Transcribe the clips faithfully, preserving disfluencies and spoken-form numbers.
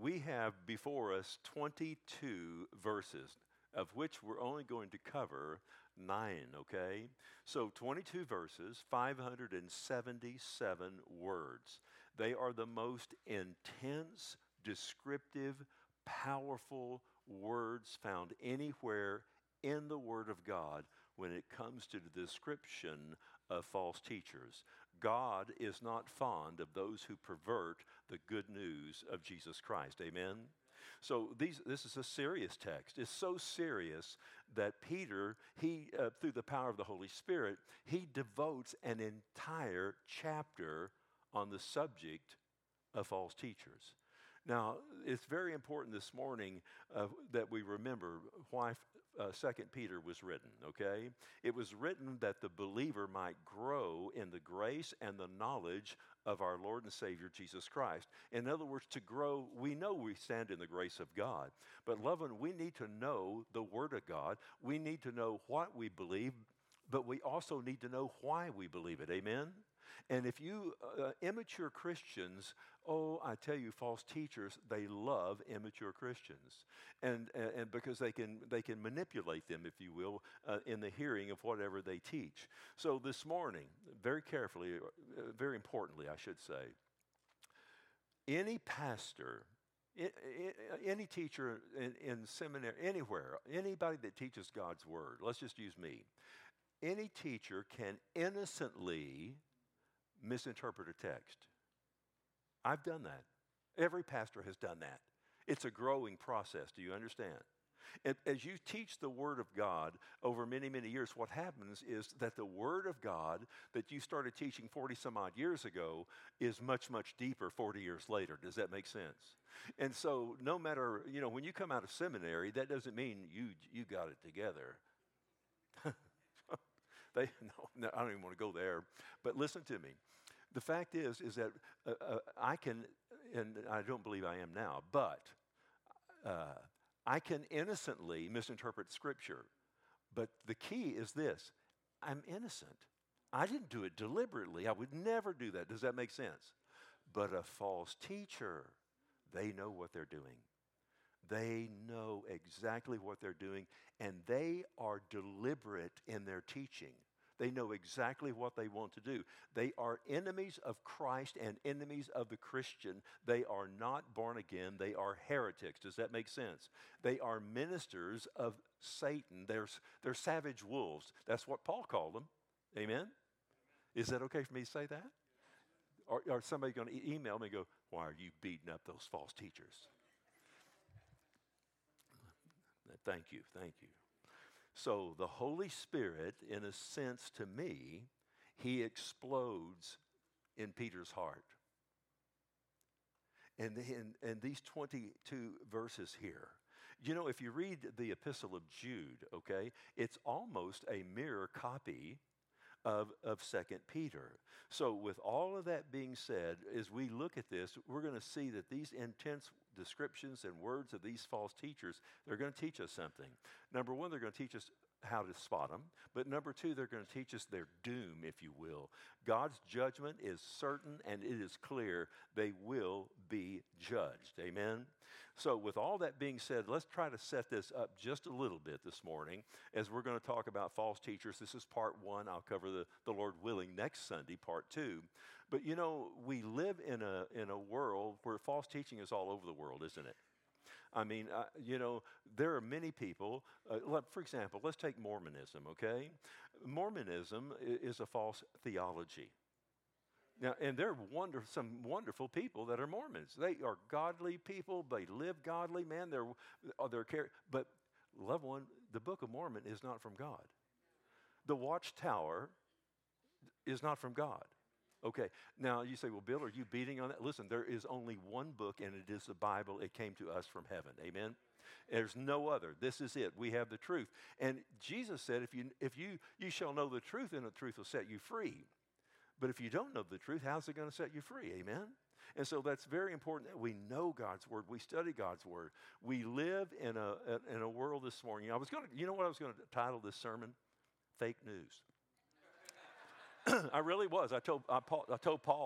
we have before us twenty-two verses, of which we're only going to cover nine, okay? So twenty-two verses, five hundred seventy-seven words. They are the most intense, descriptive, powerful words found anywhere in the Word of God when it comes to the description of false teachers. God is not fond of those who pervert the good news of Jesus Christ. Amen? So these, this is a serious text. It's so serious that Peter, he uh, through the power of the Holy Spirit, he devotes an entire chapter on the subject of false teachers. Now, it's very important this morning uh, that we remember why uh, Second Peter was written, okay? It was written that the believer might grow in the grace and the knowledge of our Lord and Savior, Jesus Christ. In other words, to grow, we know we stand in the grace of God. But, loved one, we need to know the Word of God. We need to know what we believe, but we also need to know why we believe it. Amen? And if you, uh, immature Christians, oh, I tell you, false teachers, they love immature Christians. And, and because they can, they can manipulate them, if you will, uh, in the hearing of whatever they teach. So this morning, very carefully, uh, very importantly, I should say, any pastor, any teacher in, in seminary, anywhere, anybody that teaches God's Word, let's just use me, any teacher can innocently misinterpret a text. I've done that. Every pastor has done that. It's a growing process. Do you understand? As you teach the Word of God over many, many years, what happens is that the Word of God that you started teaching forty some odd years ago is much, much deeper forty years later. Does that make sense? And so no matter, you know, when you come out of seminary, that doesn't mean you, you got it together. They, no, no, I don't even want to go there. But listen to me. The fact is, is that uh, uh, I can, and I don't believe I am now, but uh, I can innocently misinterpret Scripture. But the key is this. I'm innocent. I didn't do it deliberately. I would never do that. Does that make sense? But a false teacher, they know what they're doing. They know exactly what they're doing, and they are deliberate in their teaching. They know exactly what they want to do. They are enemies of Christ and enemies of the Christian. They are not born again. They are heretics. Does that make sense? They are ministers of Satan. They're, they're savage wolves. That's what Paul called them. Amen? Is that okay for me to say that? Or, or somebody going to e- email me and go, why are you beating up those false teachers? Thank you, thank you. So the Holy Spirit, in a sense to me, he explodes in Peter's heart. And, in, and these twenty-two verses here, you know, if you read the Epistle of Jude, okay, it's almost a mirror copy of, of Second Peter. So with all of that being said, as we look at this, we're going to see that these intense descriptions and words of these false teachers, they're going to teach us something. Number one, they're going to teach us how to spot them. But number two, they're going to teach us their doom, if you will. God's judgment is certain and it is clear. They will be judged. Amen? So with all that being said, let's try to set this up just a little bit this morning as we're going to talk about false teachers. This is part one. I'll cover the, the Lord willing next Sunday, part two. But you know, we live in a, in a world where false teaching is all over the world, isn't it? I mean, uh, you know, there are many people, uh, for example, let's take Mormonism, okay? Mormonism is a false theology. Now, and there are wonder, some wonderful people that are Mormons. They are godly people. They live godly, man. They're, they're, but, loved one, the Book of Mormon is not from God. The Watchtower is not from God. Okay, now you say, well, Bill, are you beating on that? Listen, there is only one book, and it is the Bible. It came to us from heaven. Amen? There's no other. This is it. We have the truth. And Jesus said, if you if you you shall know the truth, and the truth will set you free. But if you don't know the truth, how's it going to set you free? Amen? And so that's very important that we know God's Word. We study God's Word. We live in a in a world this morning. I was going to, you know what I was going to title this sermon? Fake news. I really was. I told I, Paul, I told Paul,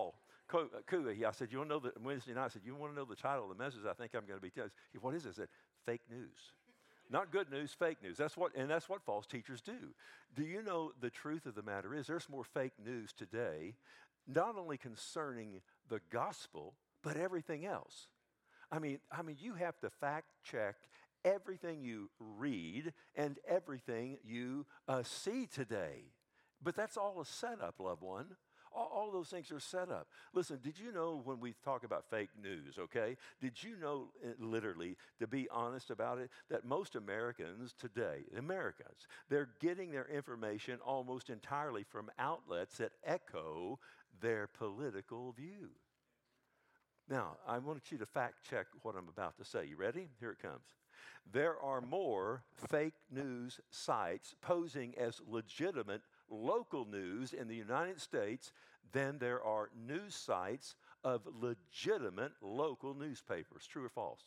Kuga, I said, you want to know the, Wednesday night, I said, you want to know the title of the message I think I'm going to be telling you? What is it? I said, fake news. Not good news, fake news. That's what, and that's what false teachers do. Do you know the truth of the matter is there's more fake news today, not only concerning the gospel, but everything else. I mean, I mean, you have to fact check everything you read and everything you uh, see today. But that's all a setup, loved one. All, all those things are set up. Listen, did you know when we talk about fake news, okay, did you know, uh, literally, to be honest about it, that most Americans today, Americans, they're getting their information almost entirely from outlets that echo their political view. Now, I want you to fact check what I'm about to say. You ready? Here it comes. There are more fake news sites posing as legitimate local news in the United States than there are news sites of legitimate local newspapers. True or false?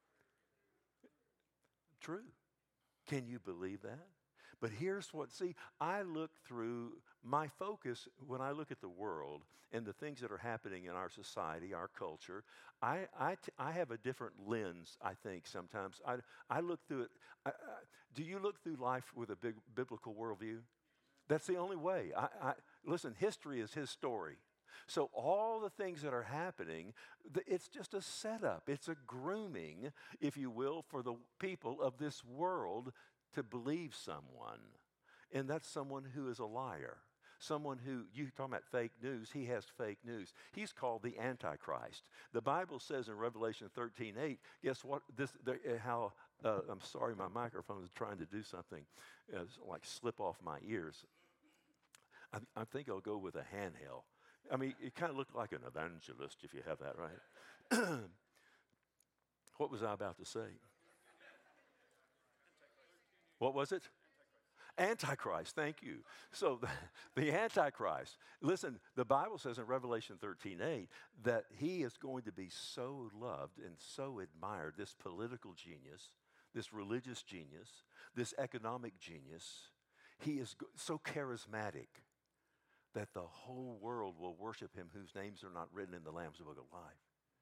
True. Can you believe that? But here's what, see, I look through, my focus when I look at the world and the things that are happening in our society, our culture, I, I, t- I have a different lens, I think, sometimes. I, I look through it. I, I, do you look through life with a big biblical worldview? That's the only way. I, I, listen, history is his story. So all the things that are happening, it's just a setup. It's a grooming, if you will, for the people of this world to believe someone. And that's someone who is a liar. Someone who, you talking about fake news, he has fake news. He's called the Antichrist. The Bible says in Revelation thirteen eight, guess what? This, the, how, uh, I'm sorry, my microphone is trying to do something, uh, like slip off my ears. I, I think I'll go with a handheld. I mean, it kind of looked like an evangelist if you have that, right? What was I about to say? What was it? Antichrist, thank you. So the, the Antichrist, listen, the Bible says in Revelation thirteen eight that he is going to be so loved and so admired, this political genius, this religious genius, this economic genius. He is go- so charismatic that the whole world will worship him whose names are not written in the Lamb's Book of Life.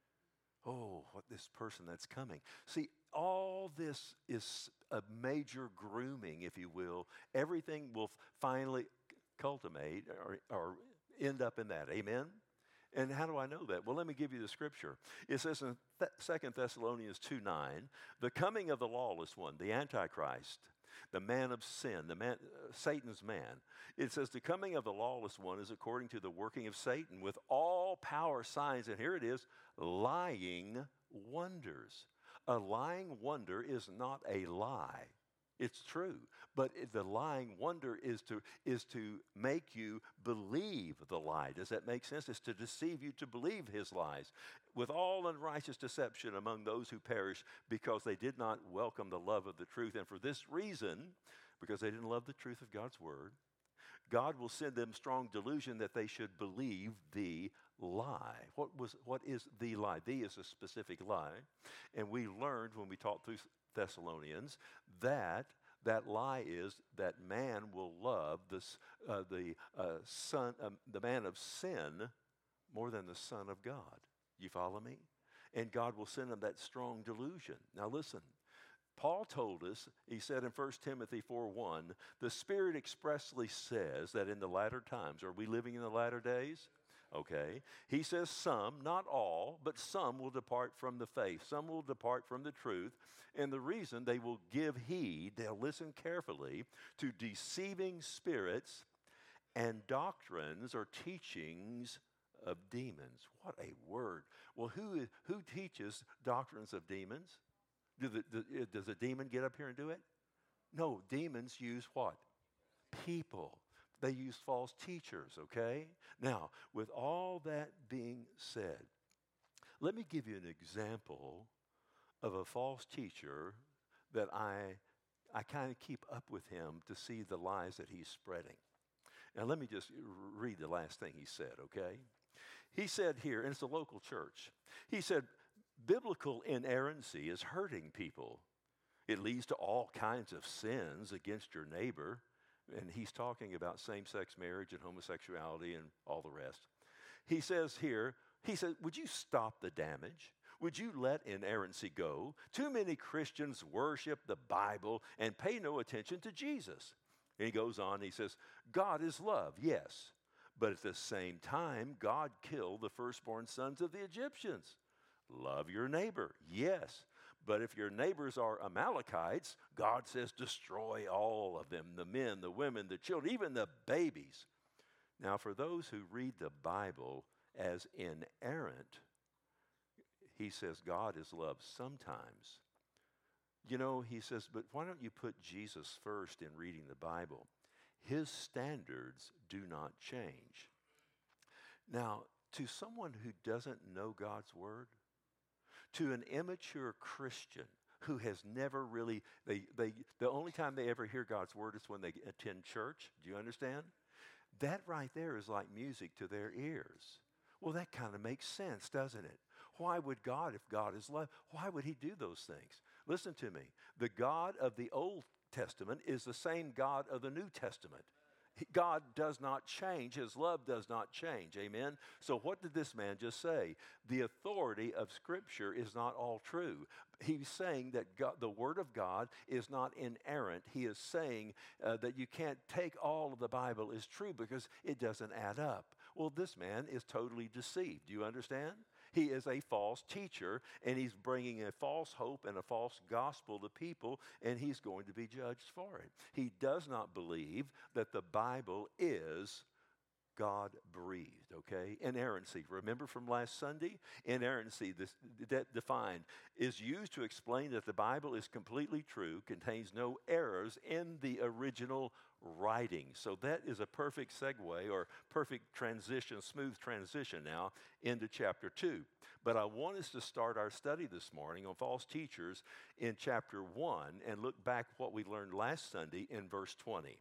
Oh, what this person that's coming. See, all this is a major grooming, if you will. Everything will finally culminate or, or end up in that. Amen? And how do I know that? Well, let me give you the scripture. It says in Th- Second Thessalonians two nine, the coming of the lawless one, the Antichrist, the man of sin, the man, uh, Satan's man. It says the coming of the lawless one is according to the working of Satan with all power, signs, and here it is, lying wonders. A lying wonder is not a lie. It's true. But it- the lying wonder is to, is to make you believe the lie. Does that make sense? It's to deceive you to believe his lies. With all unrighteous deception among those who perish because they did not welcome the love of the truth. And for this reason, because they didn't love the truth of God's word, God will send them strong delusion that they should believe the lie. What was what is the lie? The is a specific lie. And we learned when we taught through Thessalonians that that lie is that man will love this, uh, the uh, son, um, the man of sin more than the Son of God. You follow me? And God will send him that strong delusion. Now listen. Paul told us, he said in First Timothy four one, the Spirit expressly says that in the latter times, are we living in the latter days? Okay. He says some, not all, but some will depart from the faith. Some will depart from the truth. And the reason they will give heed, they'll listen carefully to deceiving spirits and doctrines or teachings of demons. What a word. Well, who, who teaches doctrines of demons? Do the, the, does a demon get up here and do it? No, demons use what? People. They use false teachers, okay? Now, with all that being said, let me give you an example of a false teacher that I, I kind of keep up with him to see the lies that he's spreading. Now, let me just read the last thing he said, okay? He said here, and it's a local church, he said, biblical inerrancy is hurting people. It leads to all kinds of sins against your neighbor. And he's talking about same-sex marriage and homosexuality and all the rest. He says here, He said, would you stop the damage? Would you let inerrancy go? Too many Christians worship the Bible and pay no attention to Jesus. And he goes on, he says, God is love, yes. But at the same time, God killed the firstborn sons of the Egyptians. Love your neighbor, yes. But if your neighbors are Amalekites, God says destroy all of them, the men, the women, the children, even the babies. Now, for those who read the Bible as inerrant, he says God is love sometimes. You know, he says, but why don't you put Jesus first in reading the Bible? His standards do not change. Now, to someone who doesn't know God's word, to an immature Christian who has never really, they, they, the only time they ever hear God's word is when they attend church. Do you understand? That right there is like music to their ears. Well, that kind of makes sense, doesn't it? Why would God, if God is love, why would he do those things? Listen to me. The God of the Old Testament is the same God of the New Testament. God does not change. His love does not change. Amen? So what did this man just say? The authority of Scripture is not all true. He's saying that God, the Word of God is not inerrant. He is saying uh, that you can't take all of the Bible as true because it doesn't add up. Well, this man is totally deceived. Do you understand? He is a false teacher, and he's bringing a false hope and a false gospel to people, and he's going to be judged for it. He does not believe that the Bible is God-breathed, okay? Inerrancy. Remember from last Sunday? Inerrancy, this, that defined, is used to explain that the Bible is completely true, contains no errors in the original writing. So that is a perfect segue or perfect transition, smooth transition now into chapter two. But I want us to start our study this morning on false teachers in chapter one and look back what we learned last Sunday in verse twenty.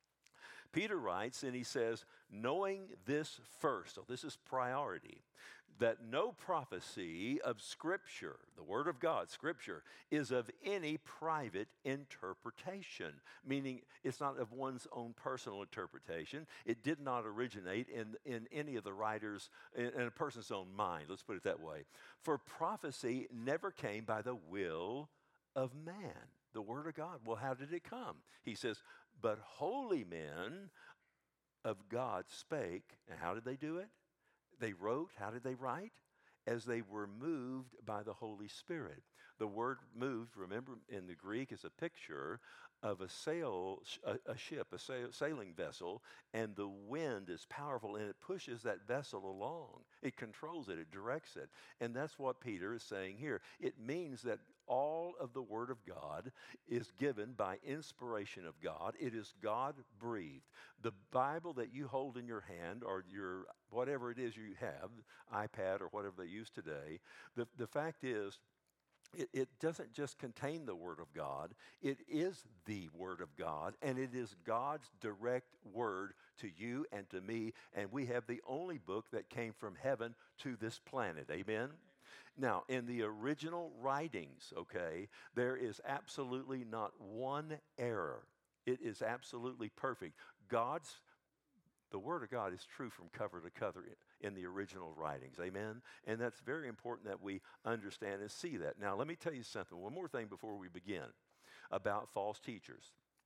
Peter writes, and he says, knowing this first, so this is priority, that no prophecy of Scripture, the Word of God, Scripture, is of any private interpretation, meaning it's not of one's own personal interpretation. It did not originate in, in any of the writers, in, in a person's own mind, let's put it that way. For prophecy never came by the will of man, the Word of God. Well, how did it come? He says, but holy men of God spake, and how did they do it? They wrote. How did they write? As they were moved by the Holy Spirit. The word moved, remember, in the Greek is a picture of a sail, a, a ship, a sail, sailing vessel, and the wind is powerful, and it pushes that vessel along. It controls it. It directs it. And that's what Peter is saying here. It means that all of the Word of God is given by inspiration of God. It is God-breathed. The Bible that you hold in your hand, or your whatever it is you have, iPad or whatever they use today, the, the fact is, It, it doesn't just contain the Word of God. It is the Word of God, and it is God's direct word to you and to me, and we have the only book that came from heaven to this planet. Amen? Now, in the original writings, okay, there is absolutely not one error. It is absolutely perfect. God's The Word of God is true from cover to cover in the original writings. Amen? And that's very important that we understand and see that. Now, let me tell you something. One more thing before we begin about false teachers.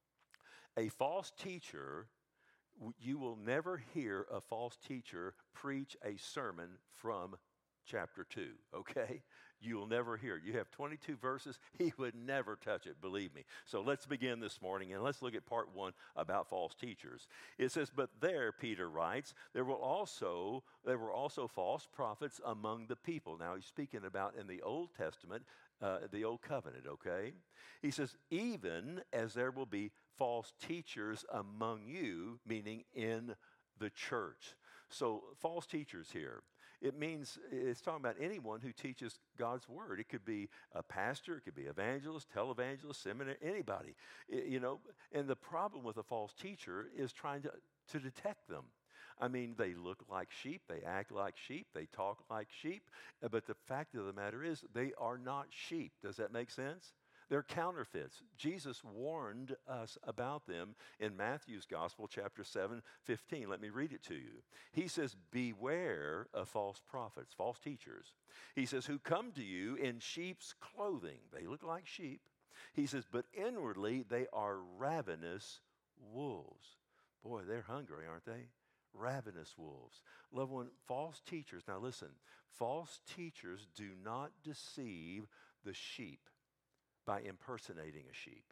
A false teacher, you will never hear a false teacher preach a sermon from chapter two, okay? You'll never hear it. You have twenty-two verses. He would never touch it, believe me. So let's begin this morning, and let's look at part one about false teachers. It says, but there, Peter writes, there will also there were also false prophets among the people. Now, he's speaking about in the Old Testament, uh, the Old Covenant, okay? He says, even as there will be false teachers among you, meaning in the church. So, false teachers here. It means, it's talking about anyone who teaches God's word. It could be a pastor, it could be evangelist, televangelist, seminary, anybody. I- you know, and the problem with a false teacher is trying to, to detect them. I mean, they look like sheep, they act like sheep, they talk like sheep, but the fact of the matter is they are not sheep. Does that make sense? They're counterfeits. Jesus warned us about them in Matthew's Gospel, chapter seven, fifteen. Let me read it to you. He says, beware of false prophets, false teachers. He says, who come to you in sheep's clothing. They look like sheep. He says, but inwardly they are ravenous wolves. Boy, they're hungry, aren't they? Ravenous wolves. Loved one, false teachers. Now listen, false teachers do not deceive the sheep by impersonating a sheep.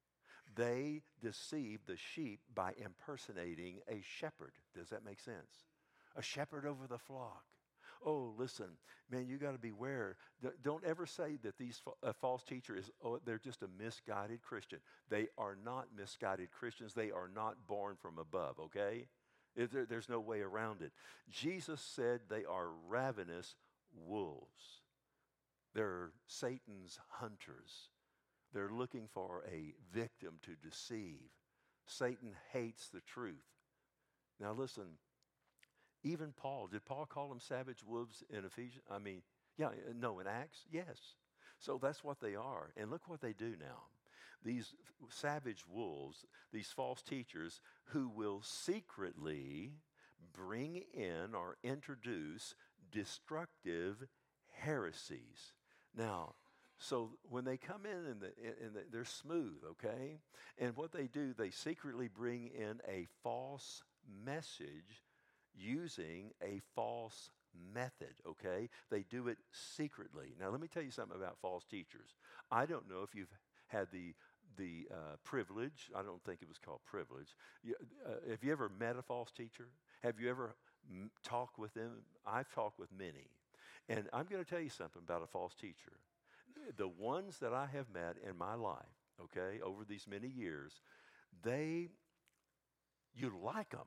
They deceive the sheep by impersonating a shepherd. Does that make sense? A shepherd over the flock. Oh, listen, man, you got to beware. D- don't ever say that these fa- a false teacher is, oh, they're just a misguided Christian. They are not misguided Christians. They are not born from above, okay? If there, there's no way around it. Jesus said they are ravenous wolves. They're Satan's hunters. They're looking for a victim to deceive. Satan hates the truth. Now listen, even Paul, did Paul call them savage wolves in Ephesians? I mean, yeah, no, in Acts? Yes. So that's what they are. And look what they do now. These savage wolves, these false teachers who will secretly bring in or introduce destructive heresies. Now, so when they come in and, the, and the, they're smooth, okay? And what they do, they secretly bring in a false message using a false method, okay? They do it secretly. Now, let me tell you something about false teachers. I don't know if you've had the the uh, privilege, I don't think it was called privilege. You, uh, have you ever met a false teacher? Have you ever m- talked with them? I've talked with many. And I'm going to tell you something about a false teacher. The ones that I have met in my life, okay, over these many years, they, you like them.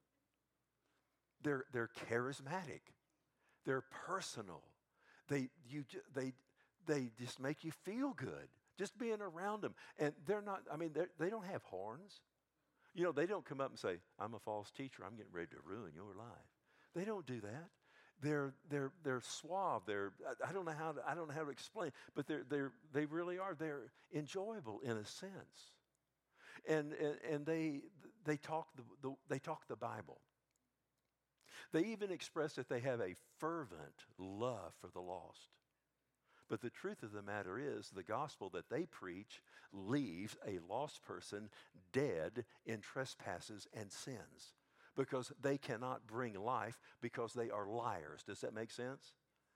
They're, they're charismatic. They're personal. They, you, they, they just make you feel good just being around them. And they're not, I mean, they don't have horns. You know, they don't come up and say, I'm a false teacher. I'm getting ready to ruin your life. They don't do that. They're, they're, they're suave. They're, I don't know how to, I don't know how to explain, but they're, they're, they really are. They're enjoyable in a sense. And, and, and they, they, talk the, the, they talk the Bible. They even express that they have a fervent love for the lost. But the truth of the matter is, the gospel that they preach leaves a lost person dead in trespasses and sins because they cannot bring life because they are liars. Does that make sense?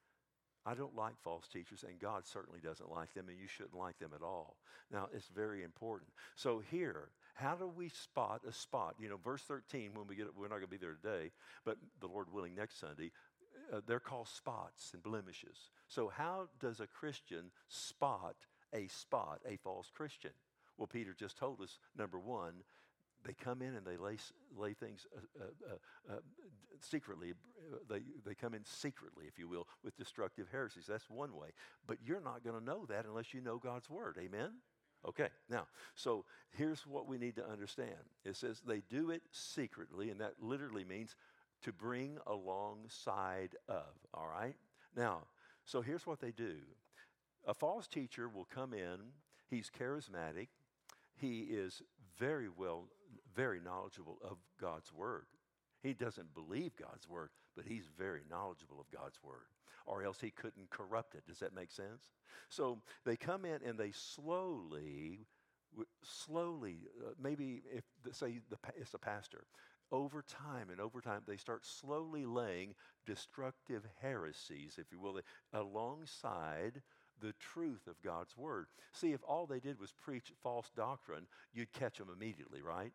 I don't like false teachers, and God certainly doesn't like them, and you shouldn't like them at all. Now, it's very important. So here, how do we spot a spot? You know, verse thirteen, when we get, we're not going to be there today, but the Lord willing, next Sunday, uh, they're called spots and blemishes. So how does a Christian spot a spot, a false Christian? Well, Peter just told us, number one, they come in and they lay, lay things uh, uh, uh, secretly. They, they come in secretly, if you will, with destructive heresies. That's one way. But you're not going to know that unless you know God's word. Amen? Okay, now, so here's what we need to understand. It says they do it secretly, and that literally means to bring alongside of, all right? Now, so here's what they do. A false teacher will come in. He's charismatic. He is very well, very knowledgeable of God's word. He doesn't believe God's word, but he's very knowledgeable of God's word, or else he couldn't corrupt it. Does that make sense? So they come in and they slowly, slowly, uh, maybe if, say, the, it's a pastor, over time and over time, they start slowly laying destructive heresies, if you will, alongside the truth of God's word. See, if all they did was preach false doctrine, you'd catch them immediately, right?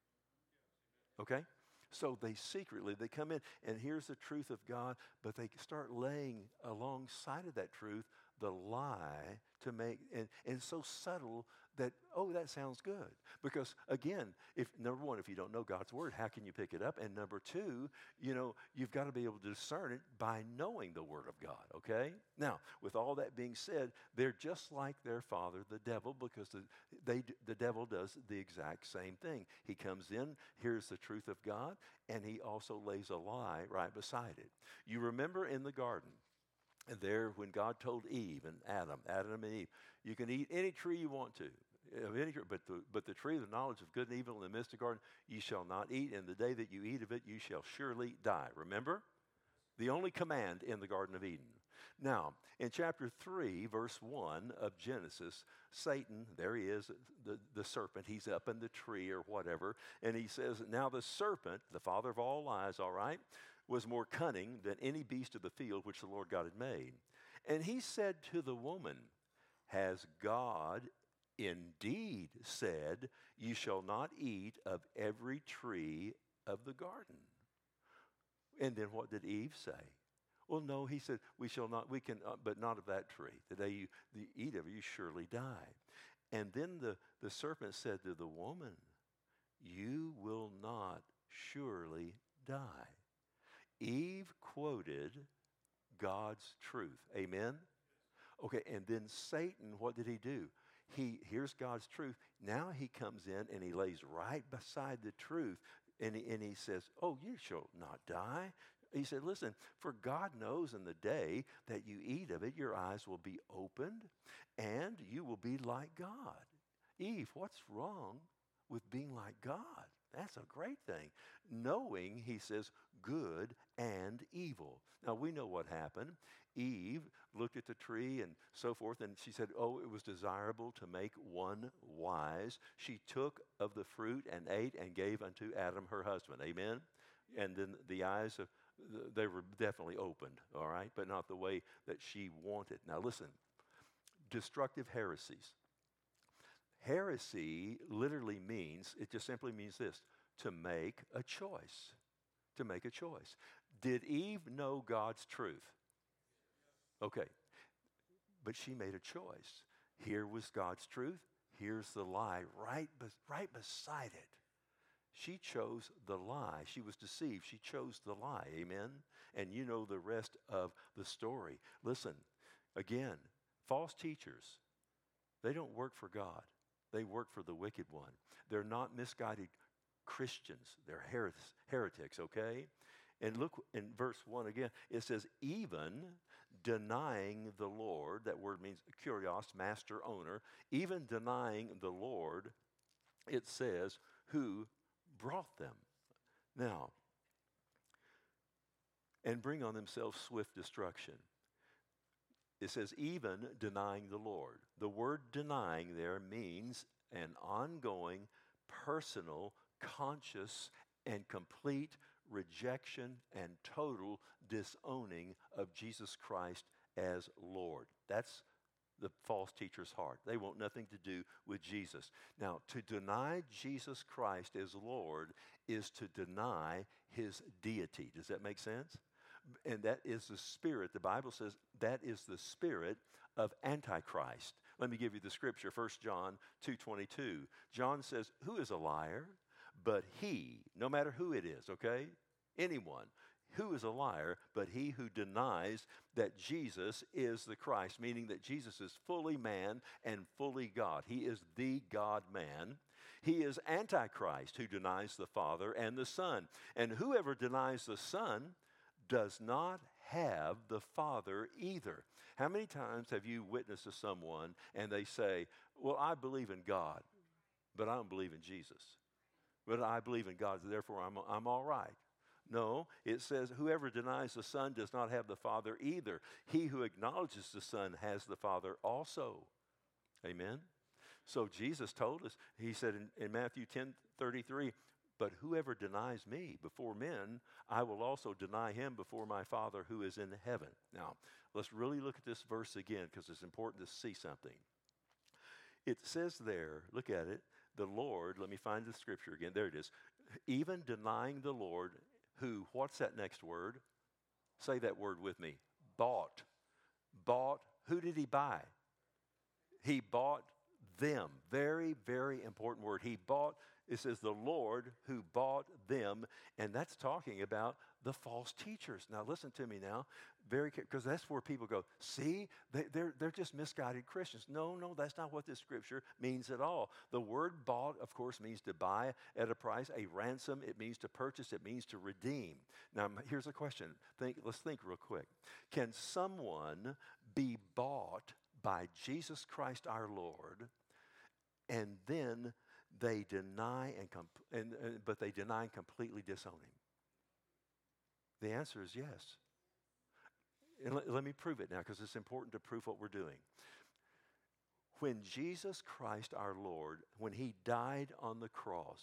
Okay? So they secretly, they come in, and here's the truth of God, but they start laying alongside of that truth the lie to make, and, and it's so subtle that, oh, that sounds good. Because again, if number one, if you don't know God's word, how can you pick it up? And number two, you know, you've got to be able to discern it by knowing the word of God, okay? Now, with all that being said, they're just like their father, the devil, because the, they, the devil does the exact same thing. He comes in, hears the truth of God, and he also lays a lie right beside it. You remember in the garden, And there, when God told Eve and Adam, Adam and Eve, you can eat any tree you want to, of any tree, but the, but the tree of the knowledge of good and evil in the midst of the garden, you shall not eat, and the day that you eat of it, you shall surely die. Remember? The only command in the Garden of Eden. Now, in chapter three, verse one of Genesis, Satan, there he is, the, the serpent, he's up in the tree or whatever, and he says, now the serpent, the father of all lies, all right, was more cunning than any beast of the field which the Lord God had made. And he said to the woman, has God indeed said, you shall not eat of every tree of the garden? And then what did Eve say? Well, no, he said, we shall not, we can, uh, but not of that tree. The day you the eat of it, you surely die. And then the, the serpent said to the woman, you will not surely die. Eve quoted God's truth. Amen? Okay, and then Satan, what did he do? He hears God's truth. Now he comes in and he lays right beside the truth. And he, and he says, oh, you shall not die. He said, listen, for God knows in the day that you eat of it, your eyes will be opened and you will be like God. Eve, what's wrong with being like God? That's a great thing. Knowing, he says, good and evil. Now, we know what happened. Eve looked at the tree and so forth, and she said, oh, it was desirable to make one wise. She took of the fruit and ate and gave unto Adam her husband. Amen? And then the eyes of, they were definitely opened, all right, but not the way that she wanted. Now, listen, destructive heresies. Heresy literally means, it just simply means this, to make a choice. To make a choice. Did Eve know God's truth? Okay, but she made a choice. Here was God's truth. Here's the lie right, be- right beside it. She chose the lie. She was deceived. She chose the lie. Amen? And you know the rest of the story. Listen, again, false teachers, they don't work for God. They work for the wicked one. They're not misguided Christians. They're her- heretics, okay? And look in verse one again. It says, even denying the Lord, that word means kurios, master, owner, even denying the Lord, it says, who brought them. Now, and bring on themselves swift destruction. It says, even denying the Lord. The word denying there means an ongoing, personal, conscious, and complete rejection and total disowning of Jesus Christ as Lord. That's the false teacher's heart. They want nothing to do with Jesus. Now, to deny Jesus Christ as Lord is to deny his deity. Does that make sense? And that is the spirit. The Bible says that is the spirit of Antichrist. Let me give you the scripture, First John two twenty-two. John says, who is a liar? But he, no matter who it is, okay? Anyone. Who is a liar but he who denies that Jesus is the Christ, meaning that Jesus is fully man and fully God. He is the God-man. He is Antichrist who denies the Father and the Son. And whoever denies the Son does not have the Father either. How many times have you witnessed to someone and they say, well, I believe in God, but I don't believe in Jesus. But I believe in God, so therefore I'm, I'm all right. No, it says whoever denies the Son does not have the Father either. He who acknowledges the Son has the Father also. Amen? So Jesus told us, he said in, in Matthew ten thirty-three, but whoever denies me before men, I will also deny him before my Father who is in heaven. Now, let's really look at this verse again because it's important to see something. It says there, look at it, the Lord, let me find the scripture again. There it is. Even denying the Lord, who, what's that next word? Say that word with me. Bought. Bought. Who did he buy? He bought them. Very, very important word. He bought, it says the Lord who bought them, and that's talking about the false teachers. Now listen to me now, very because that's where people go, see, they, they're, they're just misguided Christians. No, no, that's not what this scripture means at all. The word bought, of course, means to buy at a price. A ransom, it means to purchase, it means to redeem. Now here's a question. Think, let's think real quick. Can someone be bought by Jesus Christ our Lord, and then they deny and, comp- and uh, but they deny and completely disown him? The answer is yes. And let, let me prove it now, because it's important to prove what we're doing. When Jesus Christ our Lord, when he died on the cross,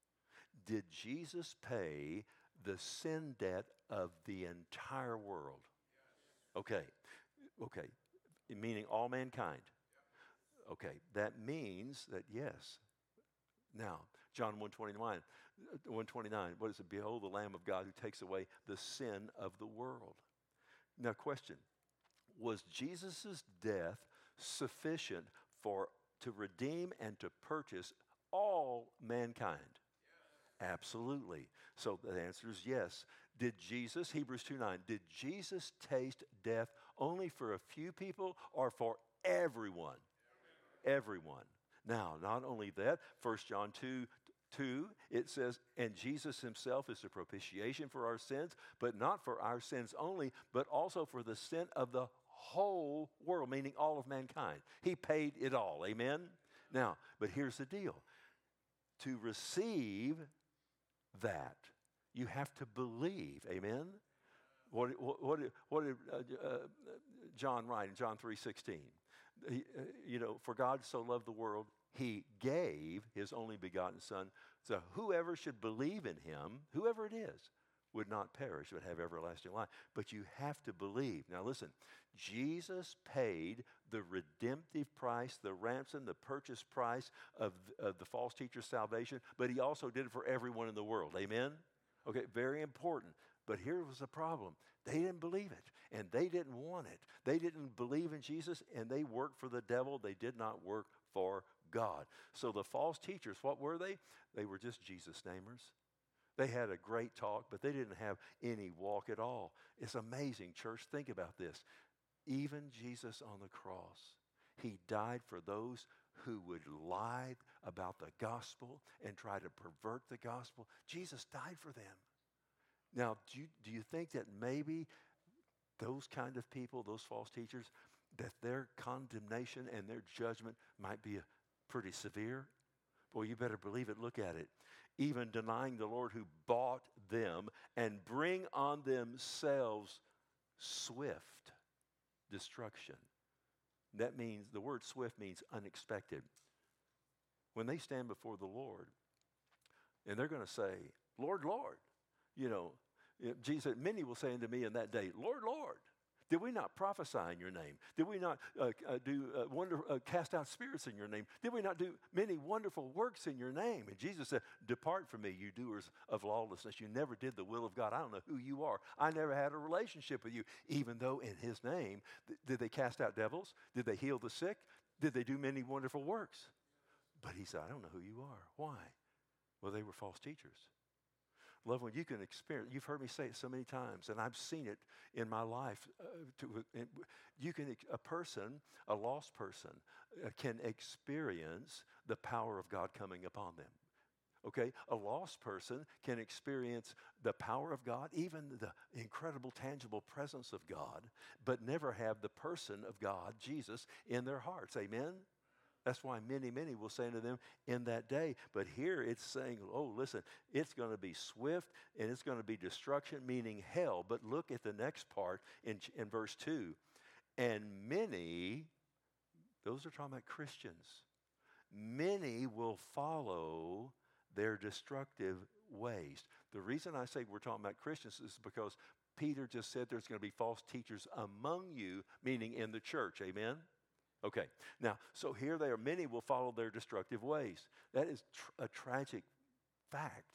did Jesus pay the sin debt of the entire world? Okay, okay, meaning all mankind. Okay, that means that yes. Now, John one twenty-nine, one twenty-nine, what is it? Behold the Lamb of God who takes away the sin of the world. Now, question, was Jesus' death sufficient for to redeem and to purchase all mankind? Yes. Absolutely. So the answer is yes. Did Jesus, Hebrews two nine, did Jesus taste death only for a few people or for everyone? Everyone. Now, not only that, First John two, two, it says, and Jesus himself is the propitiation for our sins, but not for our sins only, but also for the sin of the whole world, meaning all of mankind. He paid it all, amen? Now, but here's the deal. To receive that, you have to believe, amen? What, what, what, what did uh, uh, John write in John three sixteen? He, uh, you know, for God so loved the world, he gave his only begotten son. So whoever should believe in him, whoever it is, would not perish, but have everlasting life. But you have to believe. Now listen, Jesus paid the redemptive price, the ransom, the purchase price of, of the false teacher's salvation, but he also did it for everyone in the world. Amen? Okay, very important. But here was the problem. They didn't believe it, and they didn't want it. They didn't believe in Jesus, and they worked for the devil. They did not work for God. So the false teachers, what were they? They were just Jesus namers. They had a great talk, but they didn't have any walk at all. It's amazing, church. Think about this. Even Jesus on the cross, he died for those who would lie about the gospel and try to pervert the gospel. Jesus died for them. Now, do you, do you think that maybe those kind of people, those false teachers, that their condemnation and their judgment might be a, pretty severe? Boy, you better believe it. Look at it. Even denying the Lord who bought them and bring on themselves swift destruction. That means, the word swift means unexpected. When they stand before the Lord and they're going to say, Lord, Lord, you know, Jesus said, many will say unto me in that day, Lord, Lord, did we not prophesy in your name? Did we not uh, uh, do uh, wonder, uh, cast out spirits in your name? Did we not do many wonderful works in your name? And Jesus said, depart from me, you doers of lawlessness. You never did the will of God. I don't know who you are. I never had a relationship with you, even though in his name, th- did they cast out devils? Did they heal the sick? Did they do many wonderful works? But he said, I don't know who you are. Why? Well, they were false teachers. Loved one, you can experience, you've heard me say it so many times, and I've seen it in my life. Uh, to, uh, you can, a person, a lost person, uh, can experience the power of God coming upon them. Okay? A lost person can experience the power of God, even the incredible, tangible presence of God, but never have the person of God, Jesus, in their hearts. Amen? That's why many, many will say to them in that day. But here it's saying, oh, listen, it's going to be swift and it's going to be destruction, meaning hell. But look at the next part in, in verse two. And many, those are talking about Christians, many will follow their destructive ways. The reason I say we're talking about Christians is because Peter just said there's going to be false teachers among you, meaning in the church. Amen? Okay, now, so here they are. Many will follow their destructive ways. That is tr- a tragic fact.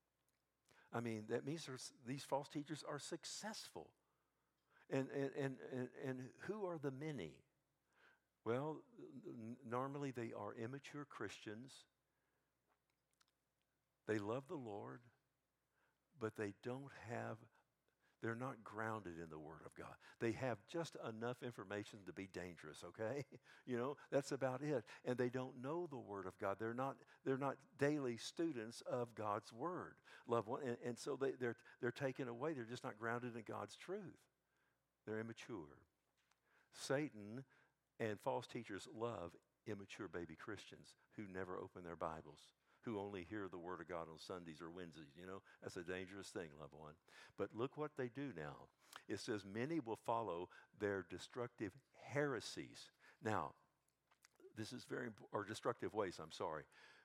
I mean, that means these false teachers are successful. And, and, and, and, and who are the many? Well, n- normally they are immature Christians. They love the Lord, but they don't have They're not grounded in the Word of God. They have just enough information to be dangerous, okay? You know, that's about it. And they don't know the Word of God. They're not, they're not daily students of God's Word, loved one. And, and so they, they're, they're taken away. They're just not grounded in God's truth. They're immature. Satan and false teachers love immature baby Christians who never open their Bibles, who only hear the Word of God on Sundays or Wednesdays. You know, that's a dangerous thing, loved one. But look what they do now. It says, many will follow their destructive heresies. Now, this is very important, or destructive ways, I'm sorry.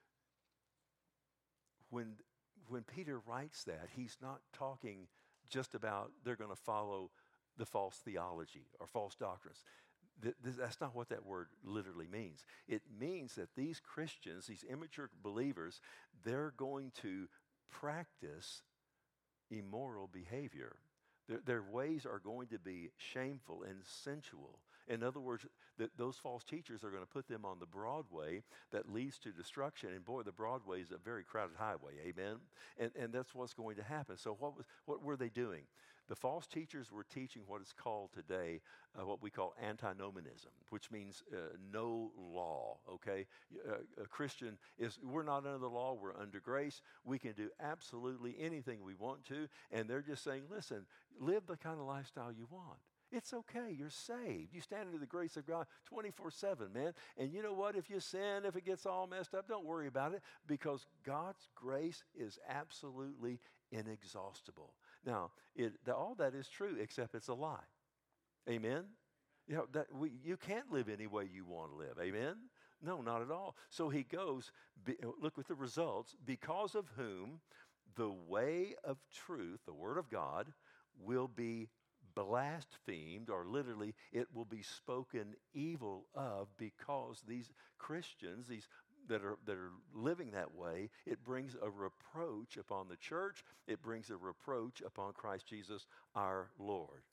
When, when Peter writes that, he's not talking just about they're going to follow the false theology or false doctrines. Th- th- that's not what that word literally means. It means that these Christians, these immature believers, they're going to practice immoral behavior. Their, their ways are going to be shameful and sensual. In other words, that those false teachers are going to put them on the Broadway that leads to destruction. And boy, the Broadway is a very crowded highway, amen? And, and that's what's going to happen. So what, was, what were they doing? The false teachers were teaching what is called today uh, what we call antinomianism, which means uh, no law, okay? Uh, a Christian is, we're not under the law, we're under grace. We can do absolutely anything we want to. And they're just saying, listen, live the kind of lifestyle you want. It's okay. You're saved. You stand under the grace of God twenty-four seven, man. And you know what? If you sin, if it gets all messed up, don't worry about it, because God's grace is absolutely inexhaustible. Now, it, the, all that is true, except it's a lie. Amen? You know, that we, you can't live any way you want to live. Amen? No, not at all. So he goes, be, look at the results, because of whom the way of truth, the Word of God, will be blasphemed, or literally it will be spoken evil of, because these Christians, these that are that are living that way, it brings a reproach upon the church. It brings a reproach upon Christ Jesus our Lord.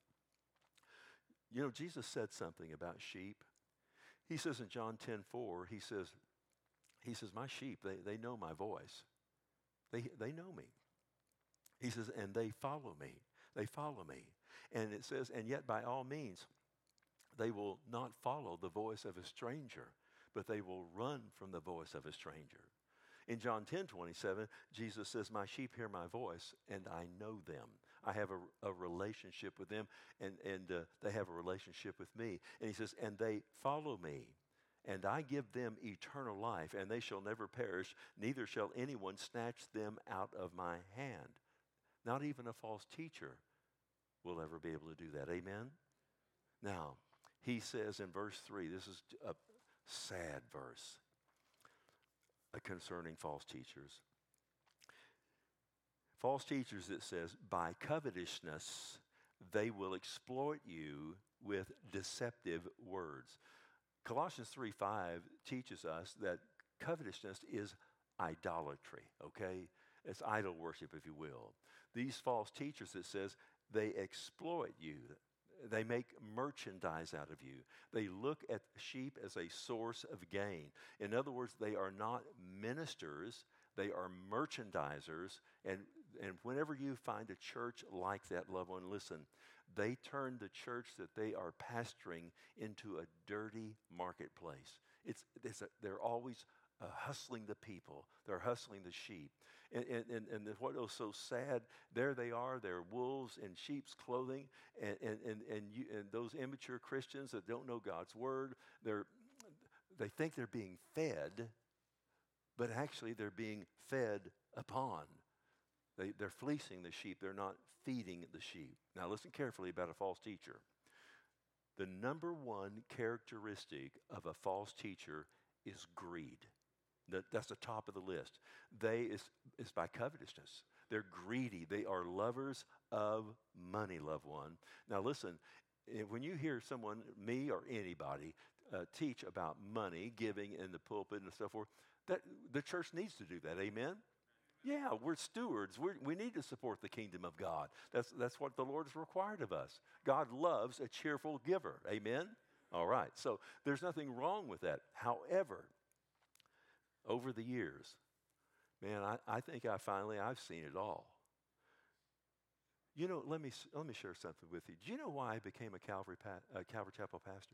You know, Jesus said something about sheep. He says in John ten four, he says, he says, my sheep, they, they know my voice. They they know me. He says, and they follow me. They follow me. And it says, and yet by all means, they will not follow the voice of a stranger, but they will run from the voice of a stranger. In John ten twenty-seven, Jesus says, my sheep hear my voice, and I know them. I have a, a relationship with them, and, and uh, they have a relationship with me. And he says, and they follow me, and I give them eternal life, and they shall never perish, neither shall anyone snatch them out of my hand. Not even a false teacher will ever be able to do that. Amen? Now, he says in verse three, this is a sad verse uh, concerning false teachers. False teachers, it says, by covetousness they will exploit you with deceptive words. Colossians three five teaches us that covetousness is idolatry, okay? It's idol worship, if you will. These false teachers, it says, they exploit you. They make merchandise out of you. They look at sheep as a source of gain. In other words, they are not ministers. They are merchandisers. And, and whenever you find a church like that, loved one, listen, they turn the church that they are pastoring into a dirty marketplace. It's, it's a, they're always uh, hustling the people. They're hustling the sheep. And, and, and, and what was so sad, there they are, they're wolves in sheep's clothing, and, and, and, and, you, and those immature Christians that don't know God's word, they're, they think they're being fed, but actually they're being fed upon. They, they're fleecing the sheep. They're not feeding the sheep. Now listen carefully about a false teacher. The number one characteristic of a false teacher is greed. That's the top of the list. They is, is by covetousness. They're greedy. They are lovers of money, loved one. Now listen, when you hear someone, me or anybody, uh, teach about money, giving in the pulpit and so forth, that the church needs to do that. Amen? Yeah, we're stewards. We're, we need to support the kingdom of God. That's, that's what the Lord has required of us. God loves a cheerful giver. Amen? All right. So there's nothing wrong with that. However, over the years, man, I, I think I finally, I've seen it all. You know, let me, let me share something with you. Do you know why I became a Calvary, pa- uh, Calvary Chapel pastor?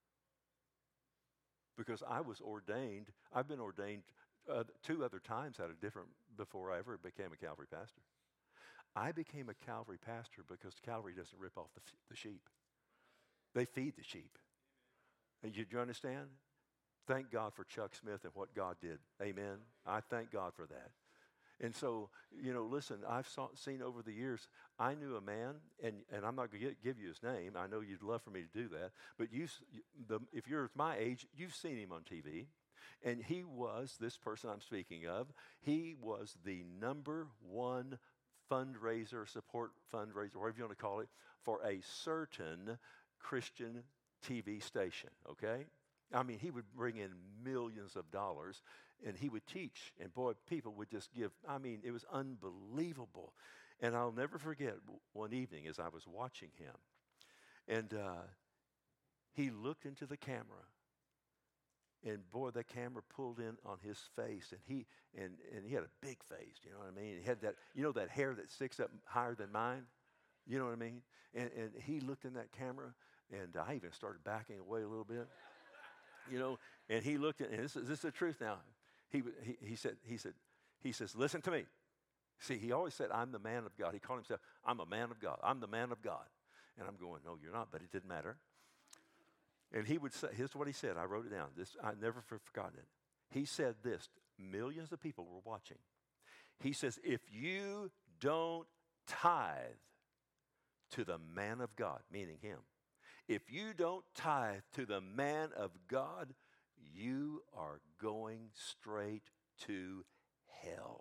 Because I was ordained. I've been ordained uh, two other times out of different, before I ever became a Calvary pastor. I became a Calvary pastor because Calvary doesn't rip off the, the sheep. They feed the sheep. And you, do you understand? Thank God for Chuck Smith and what God did. Amen. I thank God for that. And so, you know, listen, I've saw, seen over the years, I knew a man, and, and I'm not going to give you his name. I know you'd love for me to do that. But you, the, if you're my age, you've seen him on T V. And he was, this person I'm speaking of, he was the number one fundraiser, support fundraiser, whatever you want to call it, for a certain Christian T V station, okay? I mean, he would bring in millions of dollars, and he would teach, and boy, people would just give. I mean, it was unbelievable. And I'll never forget one evening as I was watching him, and uh, he looked into the camera, and boy, that camera pulled in on his face, and he and, and he had a big face, you know what I mean? He had that, you know, that hair that sticks up higher than mine, you know what I mean? And, and he looked in that camera, and I even started backing away a little bit. You know, and he looked at, and this is, this is the truth now. He, he, he said, he said, he says, listen to me. See, he always said, I'm the man of God. He called himself, I'm a man of God. I'm the man of God. And I'm going, no, you're not, but it didn't matter. And he would say, here's what he said. I wrote it down. This, I never forgotten it. He said this, millions of people were watching. He says, if you don't tithe to the man of God, meaning him, if you don't tithe to the man of God, you are going straight to hell.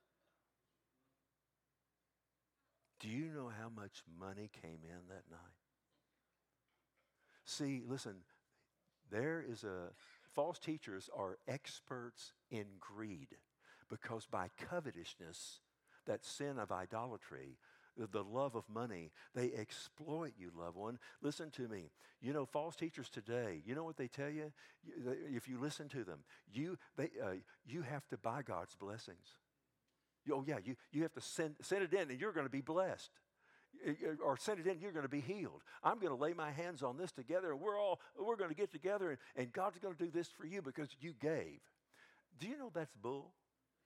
Do you know how much money came in that night? See, listen, there is a, false teachers are experts in greed, because by covetousness, that sin of idolatry, the love of money, they exploit you, loved one. Listen to me. You know, false teachers today, you know what they tell you? If you listen to them, you, they, uh, you have to buy God's blessings. You, oh, yeah, you, you have to send, send it in, and you're going to be blessed. Or send it in, you're going to be healed. I'm going to lay my hands on this together, and we're all, we're going to get together, and, and God's going to do this for you because you gave. Do you know that's bull?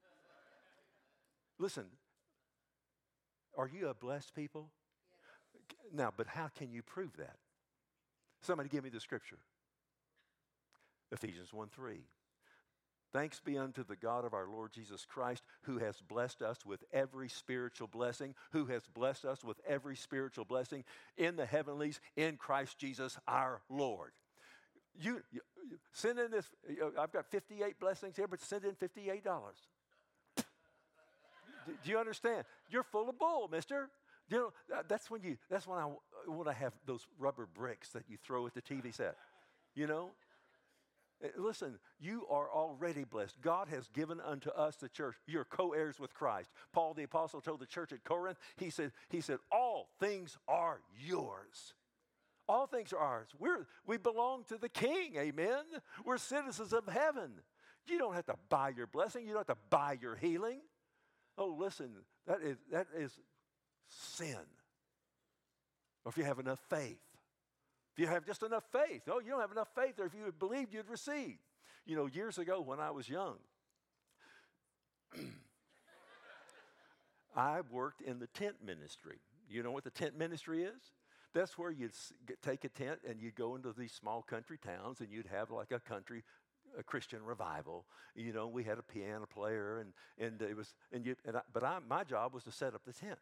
Listen, are you a blessed people? Yes. Now, but how can you prove that? Somebody give me the scripture. Ephesians one three. Thanks be unto the God of our Lord Jesus Christ, who has blessed us with every spiritual blessing, who has blessed us with every spiritual blessing in the heavenlies in Christ Jesus our Lord. You, you, you send in this, I've got fifty-eight blessings here, but send in fifty-eight dollars. Do you understand? You're full of bull, mister. You know, that's when you, that's when I, when I have those rubber bricks that you throw at the T V set. You know? Listen, you are already blessed. God has given unto us, the church, you're co-heirs with Christ. Paul the apostle told the church at Corinth, he said, he said, all things are yours. All things are ours. We're, we belong to the King, amen? We're citizens of heaven. You don't have to buy your blessing. You don't have to buy your healing. Oh, listen, that is, that is sin. Or if you have enough faith. If you have just enough faith. Oh, you don't have enough faith, or if you had believed, you'd receive. You know, years ago when I was young, I worked in the tent ministry. You know what the tent ministry is? That's where you'd take a tent and you'd go into these small country towns and you'd have like a country a Christian revival. You know, we had a piano player, and and it was and you. And I, but I, my job was to set up the tent.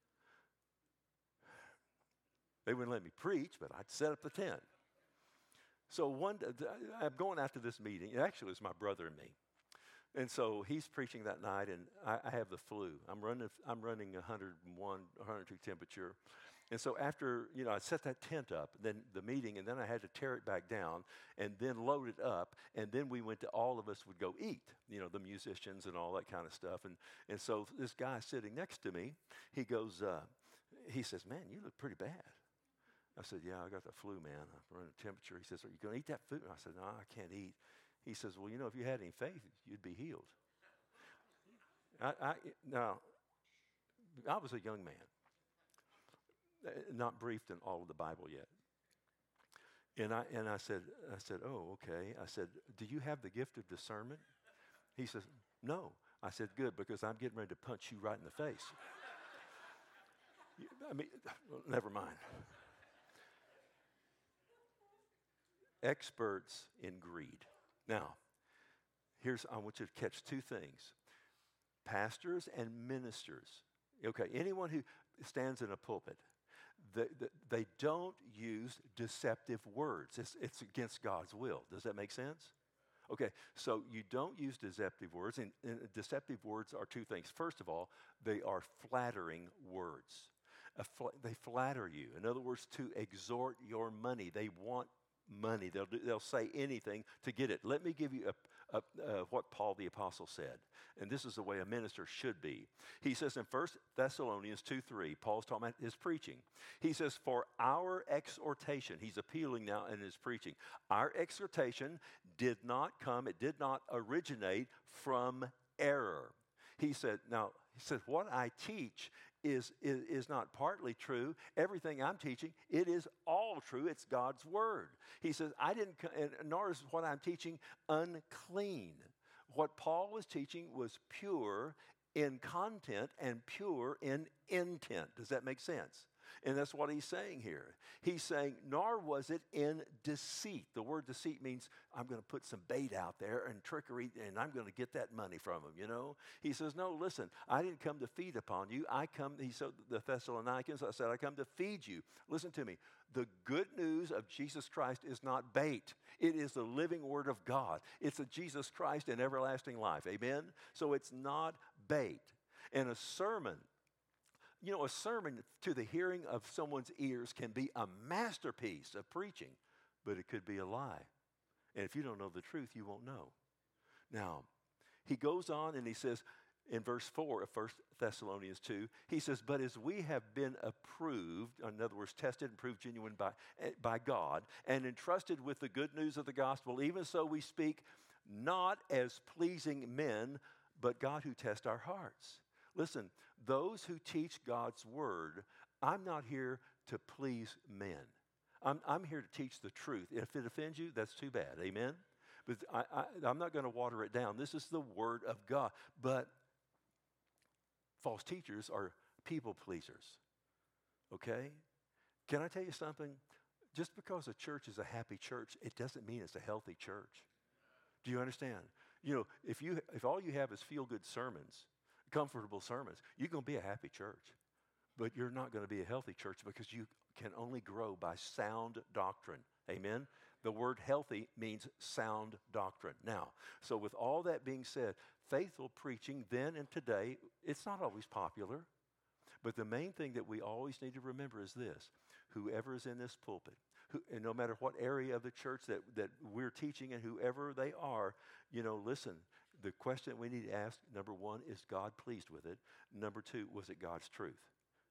They wouldn't let me preach, but I'd set up the tent. So one, I'm going out to this meeting. Actually, it was my brother and me, and so he's preaching that night, and I, I have the flu. I'm running. I'm running one hundred one, one hundred two temperature. And so after, you know, I set that tent up, then the meeting, and then I had to tear it back down and then load it up. And then we went to, all of us would go eat, you know, the musicians and all that kind of stuff. And and so this guy sitting next to me, he goes, uh, he says, man, you look pretty bad. I said, yeah, I got the flu, man. I'm running a temperature. He says, are you going to eat that food? I said, no, I can't eat. He says, well, you know, if you had any faith, you'd be healed. I, I, now, I was a young man. uh, not briefed in all of the Bible yet. And I, and I said, I said, oh, okay. I said, do you have the gift of discernment? He says, no. I said, good, because I'm getting ready to punch you right in the face. I mean, well, never mind. Experts in greed. Now, here's, I want you to catch two things. Pastors and ministers. Okay, anyone who stands in a pulpit, they, they don't use deceptive words. It's, it's against God's will. Does that make sense? Okay, so you don't use deceptive words, and, and deceptive words are two things. First of all, they are flattering words. Fl- they flatter you. In other words, to exhort your money. They want money. They'll do, they'll say anything to get it. Let me give you a, a, uh, what Paul the Apostle said, and this is the way a minister should be. He says in First Thessalonians two three, Paul's talking about his preaching. He says, for our exhortation, he's appealing now in his preaching, our exhortation did not come, it did not originate from error. He said, now, he said, what I teach Is, is, is not partly true. Everything I'm teaching, it is all true. It's God's word. He says, I didn't, and nor is what I'm teaching unclean. What Paul was teaching was pure in content and pure in intent. Does that make sense? And that's what he's saying here. He's saying, nor was it in deceit. The word deceit means I'm going to put some bait out there and trickery, and I'm going to get that money from him, you know. He says, no, listen, I didn't come to feed upon you. I come, he said, the Thessalonians, I said, I come to feed you. Listen to me. The good news of Jesus Christ is not bait. It is the living word of God. It's a Jesus Christ in everlasting life. Amen? So it's not bait. And a sermon, you know, a sermon to the hearing of someone's ears can be a masterpiece of preaching, but it could be a lie. And if you don't know the truth, you won't know. Now, he goes on and he says in verse four of First Thessalonians two, he says, but as we have been approved, in other words, tested and proved genuine by, by God, and entrusted with the good news of the gospel, even so we speak not as pleasing men, but God who tests our hearts. Listen, those who teach God's word, I'm not here to please men. I'm, I'm here to teach the truth. If it offends you, that's too bad. Amen? But I, I, I'm not going to water it down. This is the word of God. But false teachers are people pleasers. Okay? Can I tell you something? Just because a church is a happy church, it doesn't mean it's a healthy church. Do you understand? You know, if you if all you have is feel-good sermons, comfortable sermons, you're going to be a happy church. But you're not going to be a healthy church because you can only grow by sound doctrine. Amen? The word healthy means sound doctrine. Now, so with all that being said, faithful preaching then and today, it's not always popular. But the main thing that we always need to remember is this. Whoever is in this pulpit, who, and no matter what area of the church that, that we're teaching and whoever they are, you know, listen, the question we need to ask, number one, is God pleased with it? Number two, was it God's truth?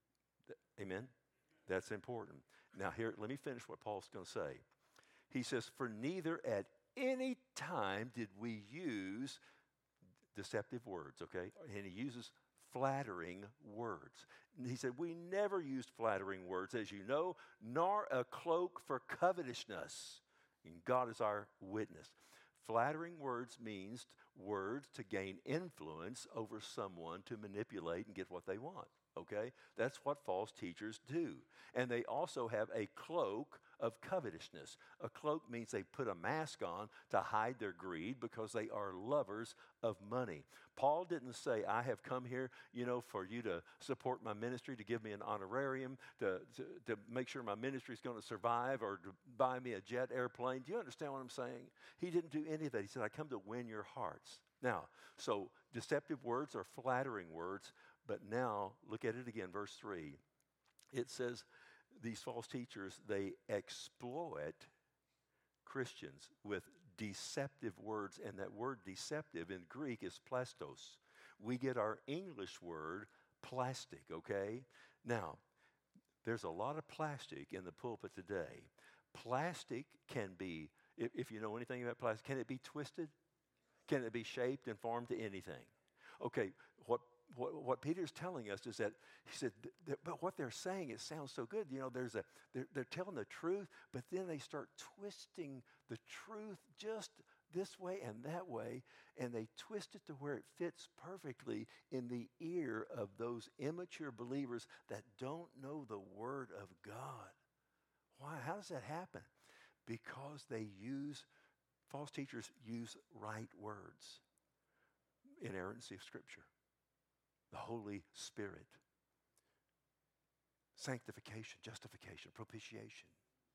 Amen? That's important. Now here, let me finish what Paul's going to say. He says, for neither at any time did we use deceptive words, okay? And he uses flattering words. And he said, we never used flattering words, as you know, nor a cloak for covetousness. And God is our witness. Flattering words means words to gain influence over someone to manipulate and get what they want, okay? That's what false teachers do. And they also have a cloak of covetousness. A cloak means they put a mask on to hide their greed because they are lovers of money. Paul didn't say, I have come here, you know, for you to support my ministry, to give me an honorarium, to, to, to make sure my ministry is going to survive, or to buy me a jet airplane. Do you understand what I'm saying? He didn't do any of that. He said, I come to win your hearts. Now, so deceptive words are flattering words, but now look at it again, verse three. It says, these false teachers, they exploit Christians with deceptive words, and that word deceptive in Greek is plastos. We get our English word plastic, okay? Now, there's a lot of plastic in the pulpit today. Plastic can be, if, if you know anything about plastic, can it be twisted? Can it be shaped and formed to anything? Okay, what what, what Peter's telling us is that, he said, th- th- but what they're saying, it sounds so good. You know, there's a, they're, they're telling the truth, but then they start twisting the truth just this way and that way, and they twist it to where it fits perfectly in the ear of those immature believers that don't know the Word of God. Why? How does that happen? Because they use, false teachers use right words. Inerrancy of Scripture, the Holy Spirit, sanctification, justification, propitiation,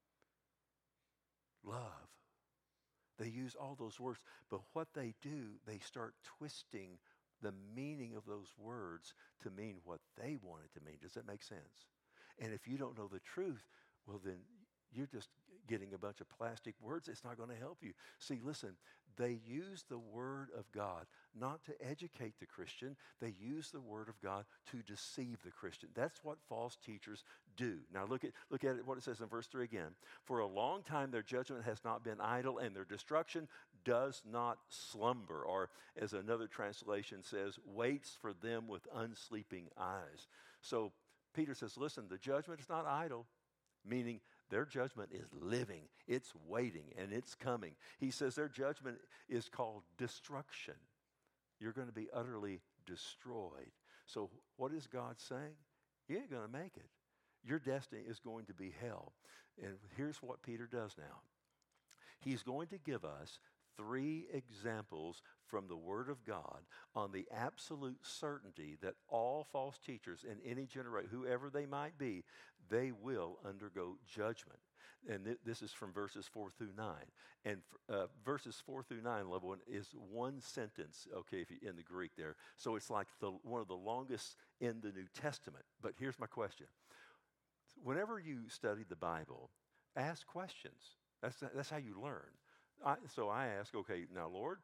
love. They use all those words, but what they do, they start twisting the meaning of those words to mean what they want it to mean. Does that make sense? And if you don't know the truth, well then you're just getting a bunch of plastic words. It's not going to help you. See, listen, they use the Word of God not to educate the Christian. They use the Word of God to deceive the Christian. That's what false teachers do. Now look at look at it, what it says in verse three again. For a long time their judgment has not been idle, and their destruction does not slumber. Or as another translation says, waits for them with unsleeping eyes. So Peter says, listen, the judgment is not idle, meaning their judgment is living, it's waiting, and it's coming. He says their judgment is called destruction. You're going to be utterly destroyed. So what is God saying? You ain't going to make it. Your destiny is going to be hell. And here's what Peter does now. He's going to give us three examples from the Word of God on the absolute certainty that all false teachers in any generation, whoever they might be, they will undergo judgment. And th- this is from verses four through nine. And uh, verses four through nine, level one, is one sentence, okay, if you, in the Greek there. So it's like the, one of the longest in the New Testament. But here's my question. Whenever you study the Bible, ask questions. That's, that's how you learn. I, so I ask, okay, now, Lord,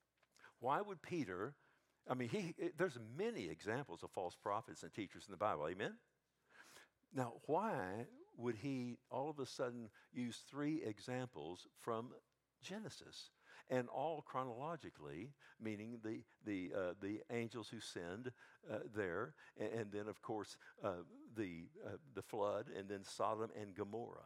why would Peter, I mean, he, it, there's many examples of false prophets and teachers in the Bible, amen? Now, why would he all of a sudden use three examples from Genesis? And all chronologically, meaning the the uh, the angels who sinned uh, there, and, and then, of course, uh, the uh, the flood, and then Sodom and Gomorrah.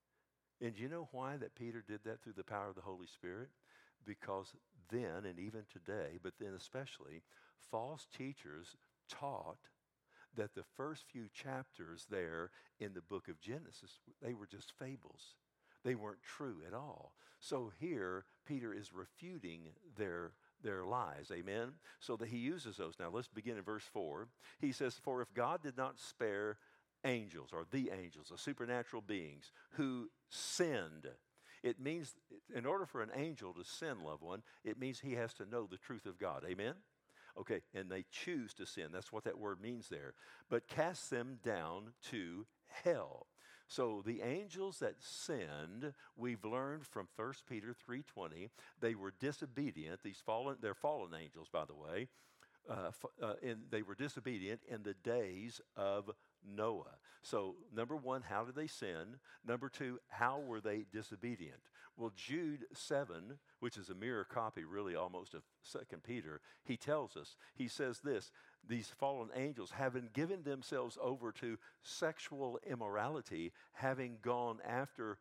And do you know why that Peter did that through the power of the Holy Spirit? Because then, and even today, but then especially, false teachers taught that the first few chapters there in the book of Genesis, they were just fables. They weren't true at all. So here, Peter is refuting their their lies, amen? So that he uses those. Now let's begin in verse four. He says, for if God did not spare angels, or the angels, the supernatural beings who sinned. It means, in order for an angel to sin, loved one, it means he has to know the truth of God. Amen? Okay, and they choose to sin. That's what that word means there. But cast them down to hell. So the angels that sinned, we've learned from First Peter three twenty, they were disobedient. These fallen, they're fallen angels, by the way. Uh, f- uh, and they were disobedient in the days of Noah. So number one, how did they sin? Number two, how were they disobedient? Well, Jude seven, which is a mirror copy really almost of Second Peter, he tells us, he says this, these fallen angels, having given themselves over to sexual immorality, having gone after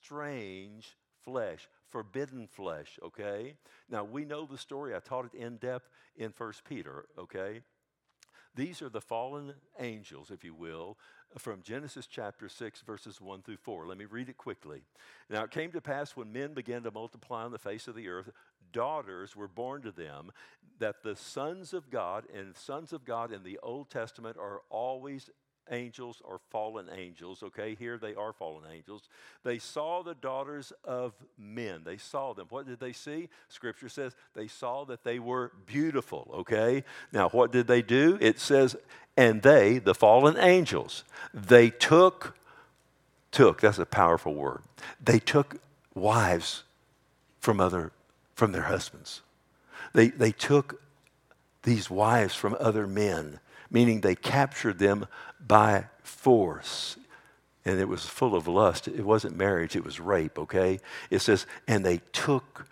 strange flesh, forbidden flesh, okay? Now, we know the story. I taught it in depth in First Peter, okay? These are the fallen angels, if you will, from Genesis chapter six, verses one through four. Let me read it quickly. Now it came to pass when men began to multiply on the face of the earth, daughters were born to them, that the sons of God, and sons of God in the Old Testament are always angels or fallen angels, okay? Here they are fallen angels. They saw the daughters of men. They saw them. What did they see? Scripture says they saw that they were beautiful, okay? Now, what did they do? It says, and they, the fallen angels, they took, took, that's a powerful word. They took wives from other, from their husbands. They, they took these wives from other men, meaning they captured them by force. And it was full of lust. It wasn't marriage, it was rape, okay? It says, and they took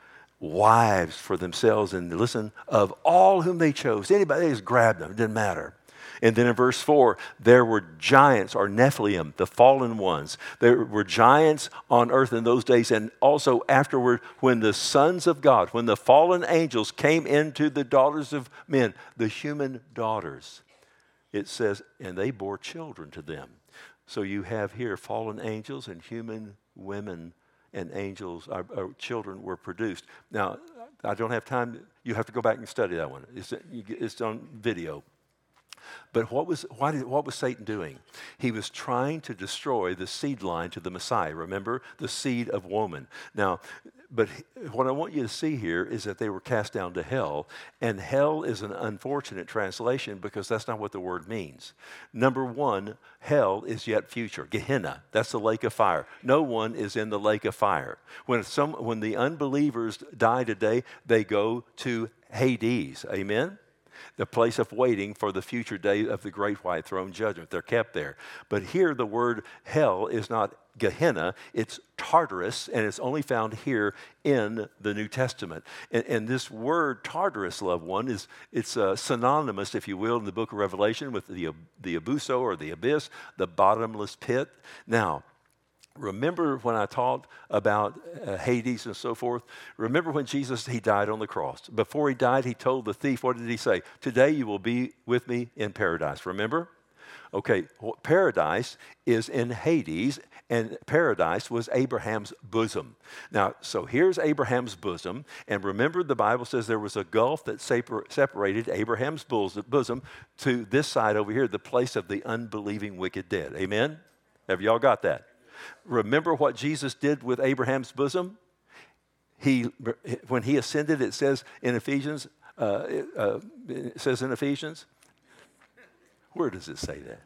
wives for themselves, and listen, of all whom they chose. Anybody, they just grabbed them, it didn't matter. And then in verse four, there were giants, or Nephilim, the fallen ones. There were giants on earth in those days, and also afterward, when the sons of God, when the fallen angels came into the daughters of men, the human daughters, it says, and they bore children to them. So you have here fallen angels and human women and angels, or, or children were produced. Now, I don't have time. You have to go back and study that one. It's, it's on video. But what was, why did, what was Satan doing? He was trying to destroy the seed line to the Messiah. Remember? The seed of woman. Now, but what I want you to see here is that they were cast down to hell. And hell is an unfortunate translation because that's not what the word means. Number one, hell is yet future. Gehenna, that's the lake of fire. No one is in the lake of fire. When, some, when the unbelievers die today, they go to Hades. Amen? The place of waiting for the future day of the great white throne judgment. They're kept there. But here the word hell is not Gehenna, it's Tartarus, and it's only found here in the New Testament. And, and this word Tartarus, loved one, is it's uh, synonymous, if you will, in the book of Revelation with the, the abuso or the abyss, the bottomless pit. Now, remember when I taught about uh, Hades and so forth? Remember when Jesus, he died on the cross. Before he died, he told the thief, what did he say? Today you will be with me in paradise. Remember? Okay, well, paradise is in Hades, and paradise was Abraham's bosom. Now, so here's Abraham's bosom, and remember the Bible says there was a gulf that separated Abraham's bosom to this side over here, the place of the unbelieving wicked dead. Amen? Have y'all got that? Remember what Jesus did with Abraham's bosom? He, when he ascended, it says in Ephesians, uh, uh, it says in Ephesians, where does it say that?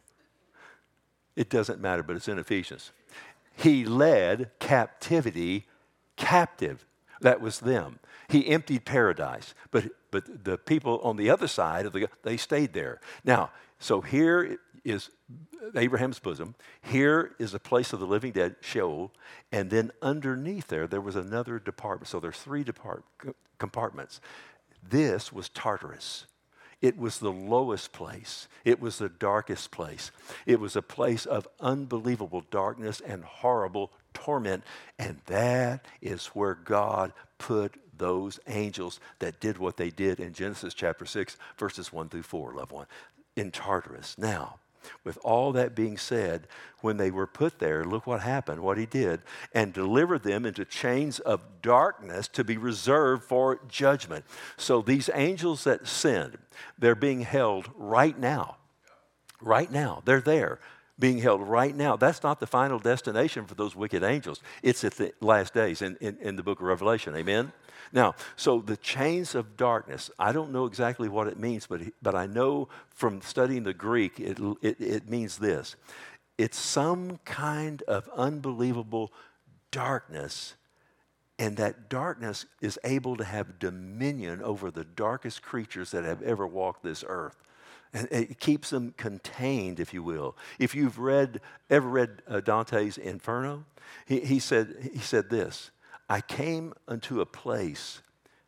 It doesn't matter, but it's in Ephesians. He led captivity captive. That was them. He emptied paradise, but but the people on the other side of the they stayed there. Now, so here is Abraham's bosom. Here is a place of the living dead, Sheol, and then underneath there there was another department. So there's three depart compartments. This was Tartarus. It was the lowest place. It was the darkest place. It was a place of unbelievable darkness and horrible torment. And that is where God put those angels that did what they did in Genesis chapter six, verses one through four, loved one, in Tartarus. Now, with all that being said, when they were put there, look what happened, what he did, and delivered them into chains of darkness to be reserved for judgment. So these angels that sinned, they're being held right now. Right now. They're there, being held right now. That's not the final destination for those wicked angels. It's at the last days in, in, in the book of Revelation. Amen? Now, so the chains of darkness, I don't know exactly what it means, but, but I know from studying the Greek, it, it, it means this. It's some kind of unbelievable darkness, and that darkness is able to have dominion over the darkest creatures that have ever walked this earth. And it keeps them contained, if you will. If you've read, ever read uh, Dante's Inferno, he, he, said, he said this, I came unto a place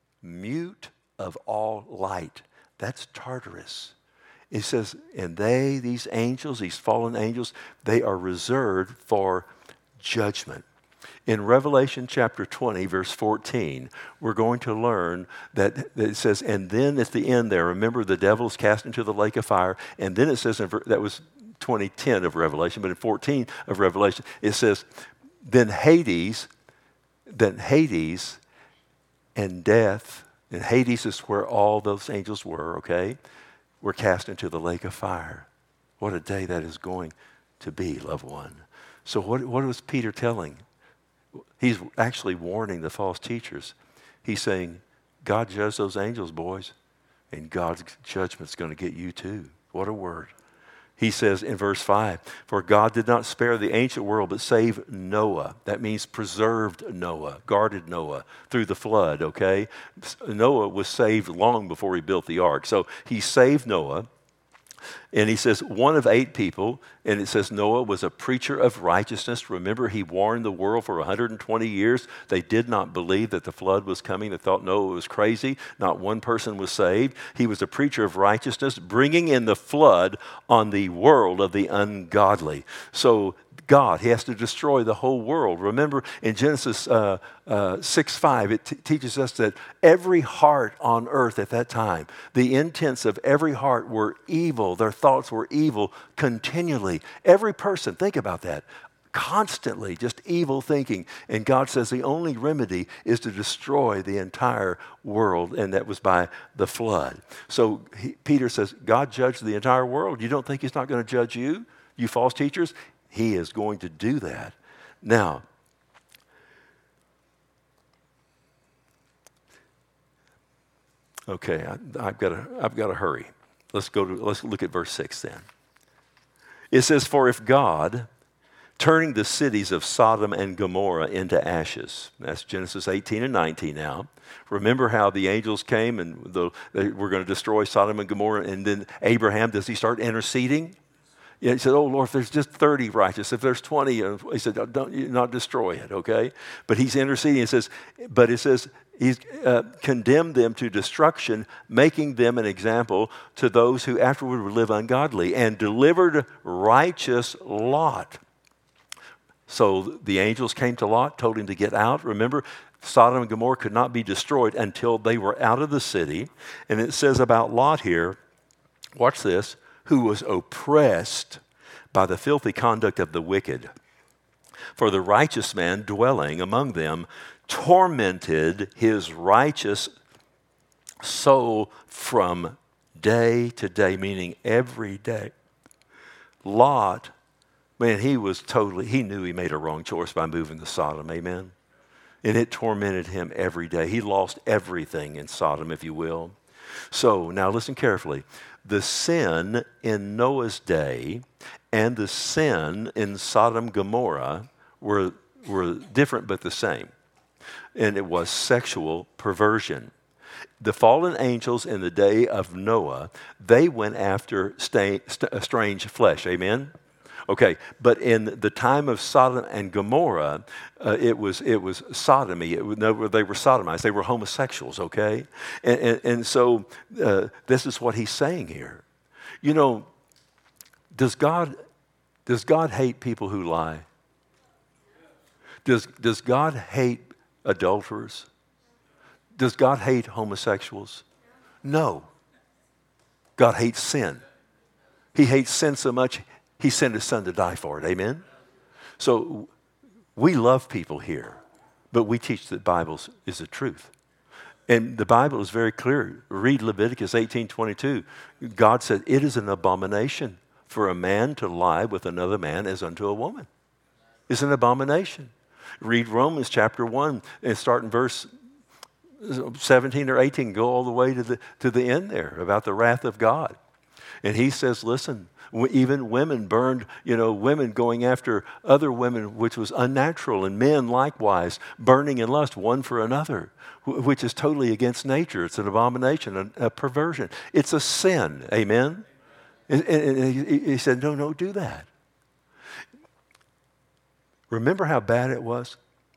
mute of all light. That's Tartarus. It says, and they, these angels, these fallen angels, they are reserved for judgment. In Revelation chapter twenty, verse fourteen, we're going to learn that, that it says, and then at the end there, remember the devil is cast into the lake of fire, and then it says, in, that was twenty ten of Revelation, but in fourteen of Revelation, it says, then Hades, then Hades and death, and Hades is where all those angels were, okay, were cast into the lake of fire. What a day that is going to be, loved one. So what, what was Peter telling? He's actually warning the false teachers. He's saying, God judged those angels, boys, and God's judgment's going to get you too. What a word. He says in verse five, for God did not spare the ancient world, but saved Noah. That means preserved Noah, guarded Noah through the flood, okay? Noah was saved long before he built the ark. So he saved Noah. And he says, one of eight people, and it says Noah was a preacher of righteousness. Remember, he warned the world for one hundred twenty years. They did not believe that the flood was coming. They thought Noah was crazy. Not one person was saved. He was a preacher of righteousness, bringing in the flood on the world of the ungodly. So God, he has to destroy the whole world. Remember in Genesis uh, uh, six five, it t- teaches us that every heart on earth at that time, the intents of every heart were evil. Their thoughts were evil continually. Every person, think about that, constantly just evil thinking. And God says the only remedy is to destroy the entire world, and that was by the flood. So he, Peter says, God judged the entire world. You don't think he's not going to judge you, you false teachers? He is going to do that. Now, okay, I, I've got to I've got to hurry. Let's go to let's look at verse six then. It says, "For if God, turning the cities of Sodom and Gomorrah into ashes," that's Genesis eighteen and nineteen now. Remember how the angels came and the, they were going to destroy Sodom and Gomorrah, and then Abraham, does he start interceding? Yeah, he said, oh, Lord, if there's just thirty righteous, if there's twenty, uh, he said, don't you not destroy it, okay? But he's interceding. It says, but it says, he's uh, condemned them to destruction, making them an example to those who afterward would live ungodly, and delivered righteous Lot. So the angels came to Lot, told him to get out. Remember, Sodom and Gomorrah could not be destroyed until they were out of the city. And it says about Lot here, watch this, who was oppressed by the filthy conduct of the wicked. For the righteous man dwelling among them tormented his righteous soul from day to day, meaning every day. Lot, man, he was totally, he knew he made a wrong choice by moving to Sodom, amen? And it tormented him every day. He lost everything in Sodom, if you will. So now listen carefully. The sin in Noah's day and the sin in Sodom and Gomorrah were, were different but the same. And it was sexual perversion. The fallen angels in the day of Noah, they went after sta- st- strange flesh. Amen? Okay, but in the time of Sodom and Gomorrah, uh, it was it was sodomy. It was, no, they were sodomized. They were homosexuals, okay? And, and, and so uh, this is what he's saying here. You know, does God, does God hate people who lie? Does, does God hate adulterers? Does God hate homosexuals? No. God hates sin. He hates sin so much, he sent his son to die for it. Amen? So we love people here, but we teach that the Bible is the truth. And the Bible is very clear. Read Leviticus eighteen twenty-two. God said, it is an abomination for a man to lie with another man as unto a woman. It's an abomination. Read Romans chapter one and start in verse seventeen or eighteen. Go all the way to the, to the end there about the wrath of God. And he says, listen, even women burned, you know, women going after other women, which was unnatural, and men likewise burning in lust one for another, which is totally against nature. It's an abomination, a, a perversion. It's a sin, amen? And, and, and he said, no, no, do that. Remember how bad it was?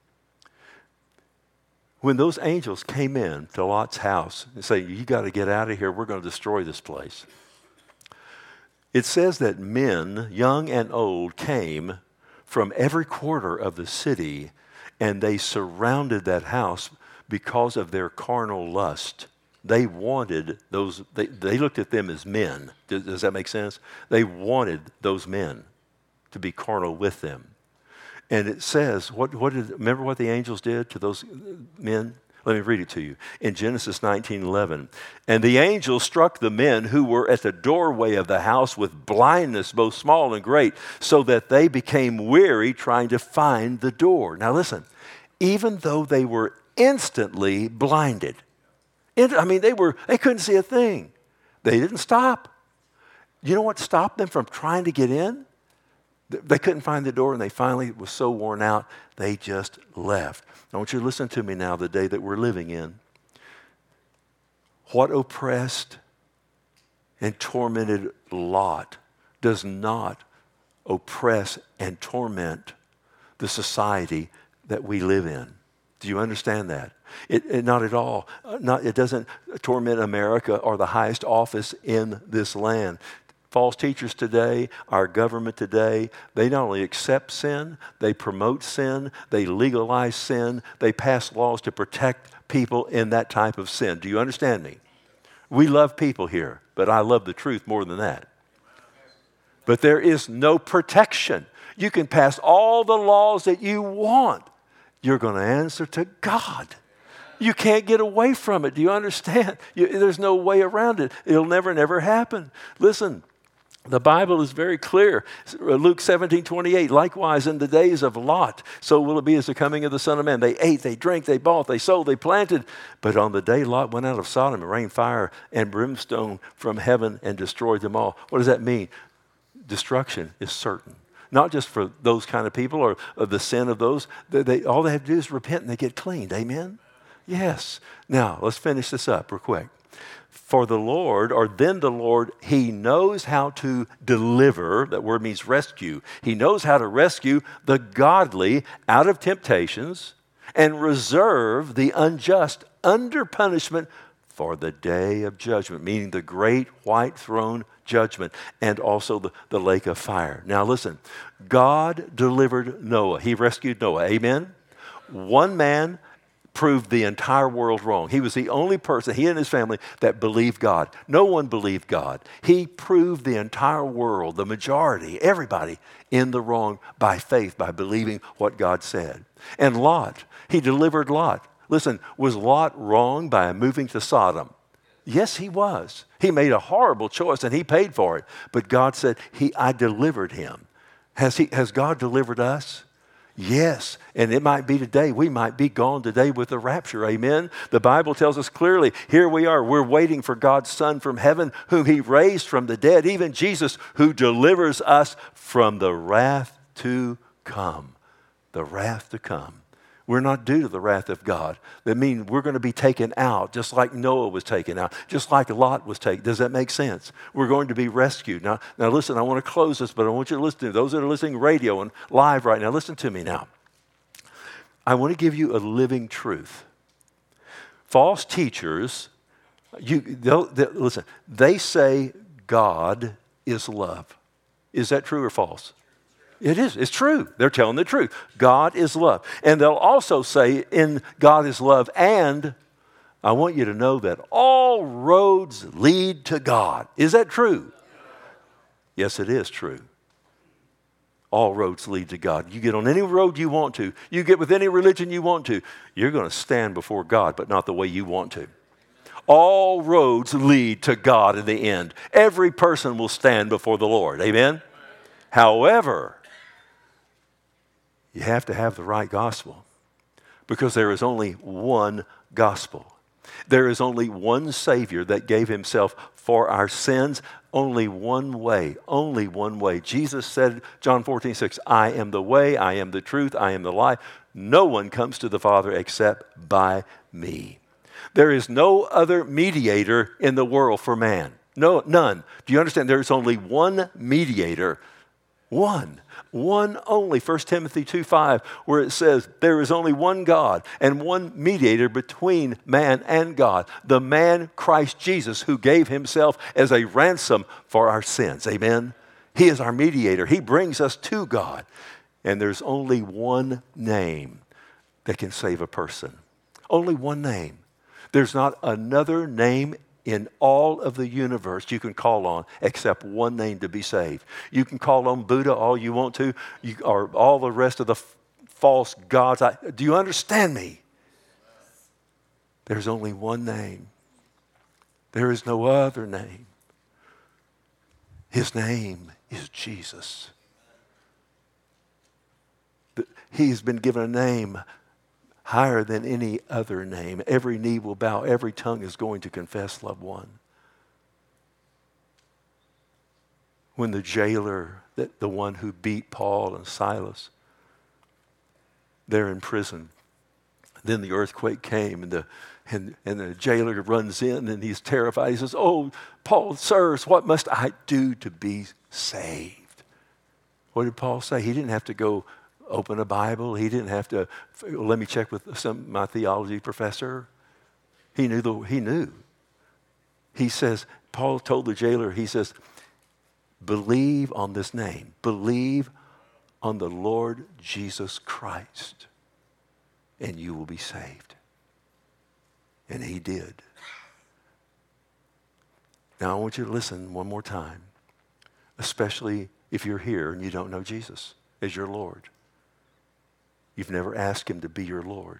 When those angels came in to Lot's house and say, you got to get out of here, we're going to destroy this place. It says that men, young and old, came from every quarter of the city, and they surrounded that house because of their carnal lust. They wanted those, they, they looked at them as men. Does, does that make sense? They wanted those men to be carnal with them. And it says, what, what did, remember what the angels did to those men? Let me read it to you. In Genesis nineteen eleven, and the angel struck the men who were at the doorway of the house with blindness, both small and great, so that they became weary trying to find the door. Now listen, even though they were instantly blinded, it, I mean, they were, they couldn't see a thing. They didn't stop. You know what stopped them from trying to get in? They couldn't find the door, and they finally were so worn out, they just left. I want you to listen to me now, the day that we're living in. What oppressed and tormented Lot does not oppress and torment the society that we live in. Do you understand that? It, it not at all. Uh, Not, it doesn't torment America or the highest office in this land. False teachers today, our government today, they not only accept sin, they promote sin, they legalize sin, they pass laws to protect people in that type of sin. Do you understand me? We love people here, but I love the truth more than that. But there is no protection. You can pass all the laws that you want. You're going to answer to God. You can't get away from it. Do you understand? You, there's no way around it. It'll never, never happen. Listen. The Bible is very clear. Luke seventeen twenty-eight, likewise in the days of Lot, so will it be as the coming of the Son of Man. They ate, they drank, they bought, they sold, they planted. But on the day Lot went out of Sodom, it rained fire and brimstone from heaven and destroyed them all. What does that mean? Destruction is certain. Not just for those kind of people or, or the sin of those. They, they, all they have to do is repent and they get cleaned. Amen? Yes. Now, let's finish this up real quick. For the Lord, or then the Lord, He knows how to deliver. That word means rescue. He knows how to rescue the godly out of temptations and reserve the unjust under punishment for the day of judgment, meaning the great white throne judgment and also the, the lake of fire. Now listen, God delivered Noah. He rescued Noah. Amen? One man proved the entire world wrong. He was the only person, he and his family, that believed God. No one believed God. He proved the entire world, the majority, everybody, in the wrong by faith, by believing what God said. And Lot, he delivered Lot. Listen, was Lot wrong by moving to Sodom? Yes, he was. He made a horrible choice and he paid for it. But God said, he, I delivered him. Has, he, has God delivered us? Yes, and it might be today. We might be gone today with the rapture. Amen? The Bible tells us clearly, here we are. We're waiting for God's Son from heaven, whom He raised from the dead, even Jesus, who delivers us from the wrath to come. The wrath to come. We're not due to the wrath of God. That means we're going to be taken out, just like Noah was taken out, just like Lot was taken. Does that make sense? We're going to be rescued. Now, now listen, I want to close this, but I want you to listen to those that are listening radio and live right now. Listen to me now. I want to give you a living truth. False teachers, you they'll, they'll, listen, they say God is love. Is that true or false? It is. It's true. They're telling the truth. God is love. And they'll also say in God is love, and I want you to know that all roads lead to God. Is that true? Yes, it is true. All roads lead to God. You get on any road you want to. You get with any religion you want to. You're going to stand before God, but not the way you want to. All roads lead to God in the end. Every person will stand before the Lord. Amen? However, you have to have the right gospel because there is only one gospel. There is only one Savior that gave Himself for our sins. Only one way, only one way. Jesus said, John fourteen six, I am the way, I am the truth, I am the life. No one comes to the Father except by me. There is no other mediator in the world for man. No, none. Do you understand? There is only one mediator. One. One only, First Timothy two five, where it says, there is only one God and one mediator between man and God, the man Christ Jesus, who gave Himself as a ransom for our sins. Amen? He is our mediator. He brings us to God. And there's only one name that can save a person. Only one name. There's not another name in all of the universe you can call on except one name to be saved. You can call on Buddha all you want to, you, or all the rest of the f- false gods. I, do you understand me? There's only one name. There is no other name. His name is Jesus. He's been given a name higher than any other name. Every knee will bow. Every tongue is going to confess, loved one. When the jailer, that the one who beat Paul and Silas, they're in prison. Then the earthquake came and the And, and the jailer runs in and he's terrified. He says, oh, Paul, sirs, what must I do to be saved? What did Paul say? He didn't have to go open a Bible. He didn't have to, let me check with some my theology professor. He knew. The, he knew. He says, Paul told the jailer, he says, believe on this name. Believe on the Lord Jesus Christ, and you will be saved. And he did. Now I want you to listen one more time, especially if you're here and you don't know Jesus as your Lord. You've never asked him to be your Lord.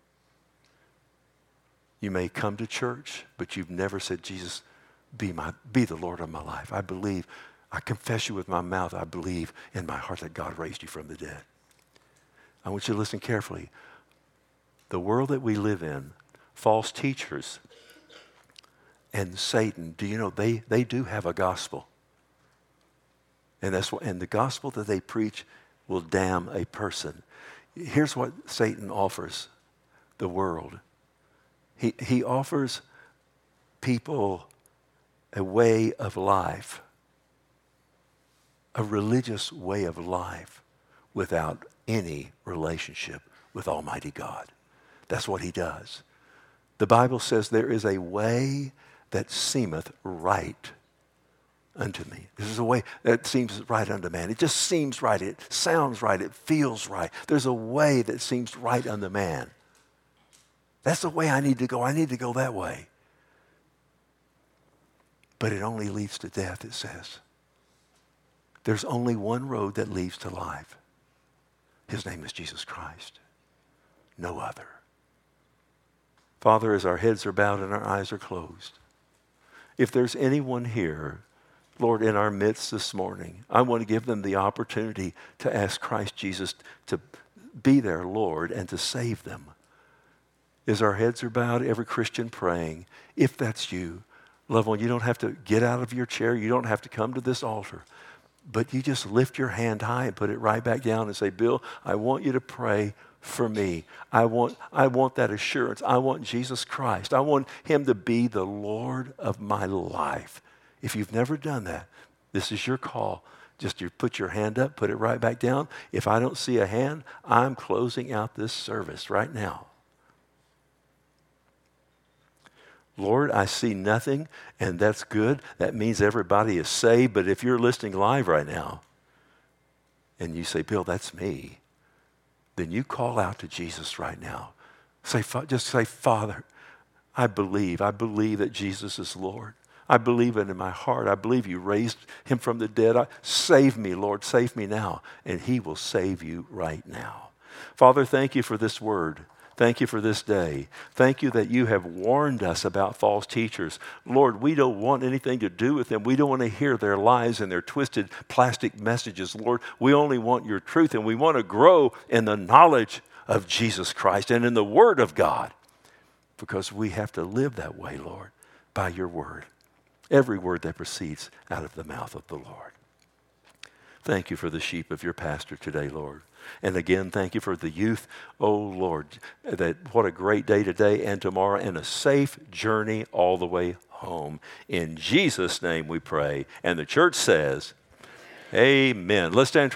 You may come to church, but you've never said, Jesus, be my, be the Lord of my life. I believe, I confess you with my mouth. I believe in my heart that God raised you from the dead. I want you to listen carefully. The world that we live in, false teachers and Satan, do you know they, they do have a gospel? And that's what, and the gospel that they preach will damn a person. Here's what Satan offers the world. He, he offers people a way of life, a religious way of life without any relationship with Almighty God. That's what he does. The Bible says there is a way that seemeth right unto me. This is a way that seems right unto man. It just seems right. It sounds right. It feels right. There's a way that seems right unto man. That's the way I need to go. I need to go that way. But it only leads to death, it says. There's only one road that leads to life. His name is Jesus Christ. No other. Father, as our heads are bowed and our eyes are closed, if there's anyone here, Lord, in our midst this morning, I want to give them the opportunity to ask Christ Jesus to be their Lord and to save them. As our heads are bowed, every Christian praying, if that's you, loved one, you don't have to get out of your chair. You don't have to come to this altar. But you just lift your hand high and put it right back down and say, Bill, I want you to pray for me. I want, I want that assurance. I want Jesus Christ. I want him to be the Lord of my life. If you've never done that, this is your call. Just you put your hand up, put it right back down. If I don't see a hand, I'm closing out this service right now. Lord, I see nothing, and that's good. That means everybody is saved. But if you're listening live right now, and you say, Bill, that's me, then you call out to Jesus right now. Say, just say, Father, I believe. I believe that Jesus is Lord. I believe it in my heart. I believe you raised him from the dead. I, save me, Lord. Save me now. And he will save you right now. Father, thank you for this word. Thank you for this day. Thank you that you have warned us about false teachers. Lord, we don't want anything to do with them. We don't want to hear their lies and their twisted plastic messages. Lord, we only want your truth, and we want to grow in the knowledge of Jesus Christ and in the Word of God, because we have to live that way, Lord, by your word. Every word that proceeds out of the mouth of the Lord. Thank you for the sheep of your pastor today, Lord. And again, thank you for the youth. Oh, Lord, that what a great day today and tomorrow, and a safe journey all the way home. In Jesus' name we pray. And the church says, amen. Let's stand.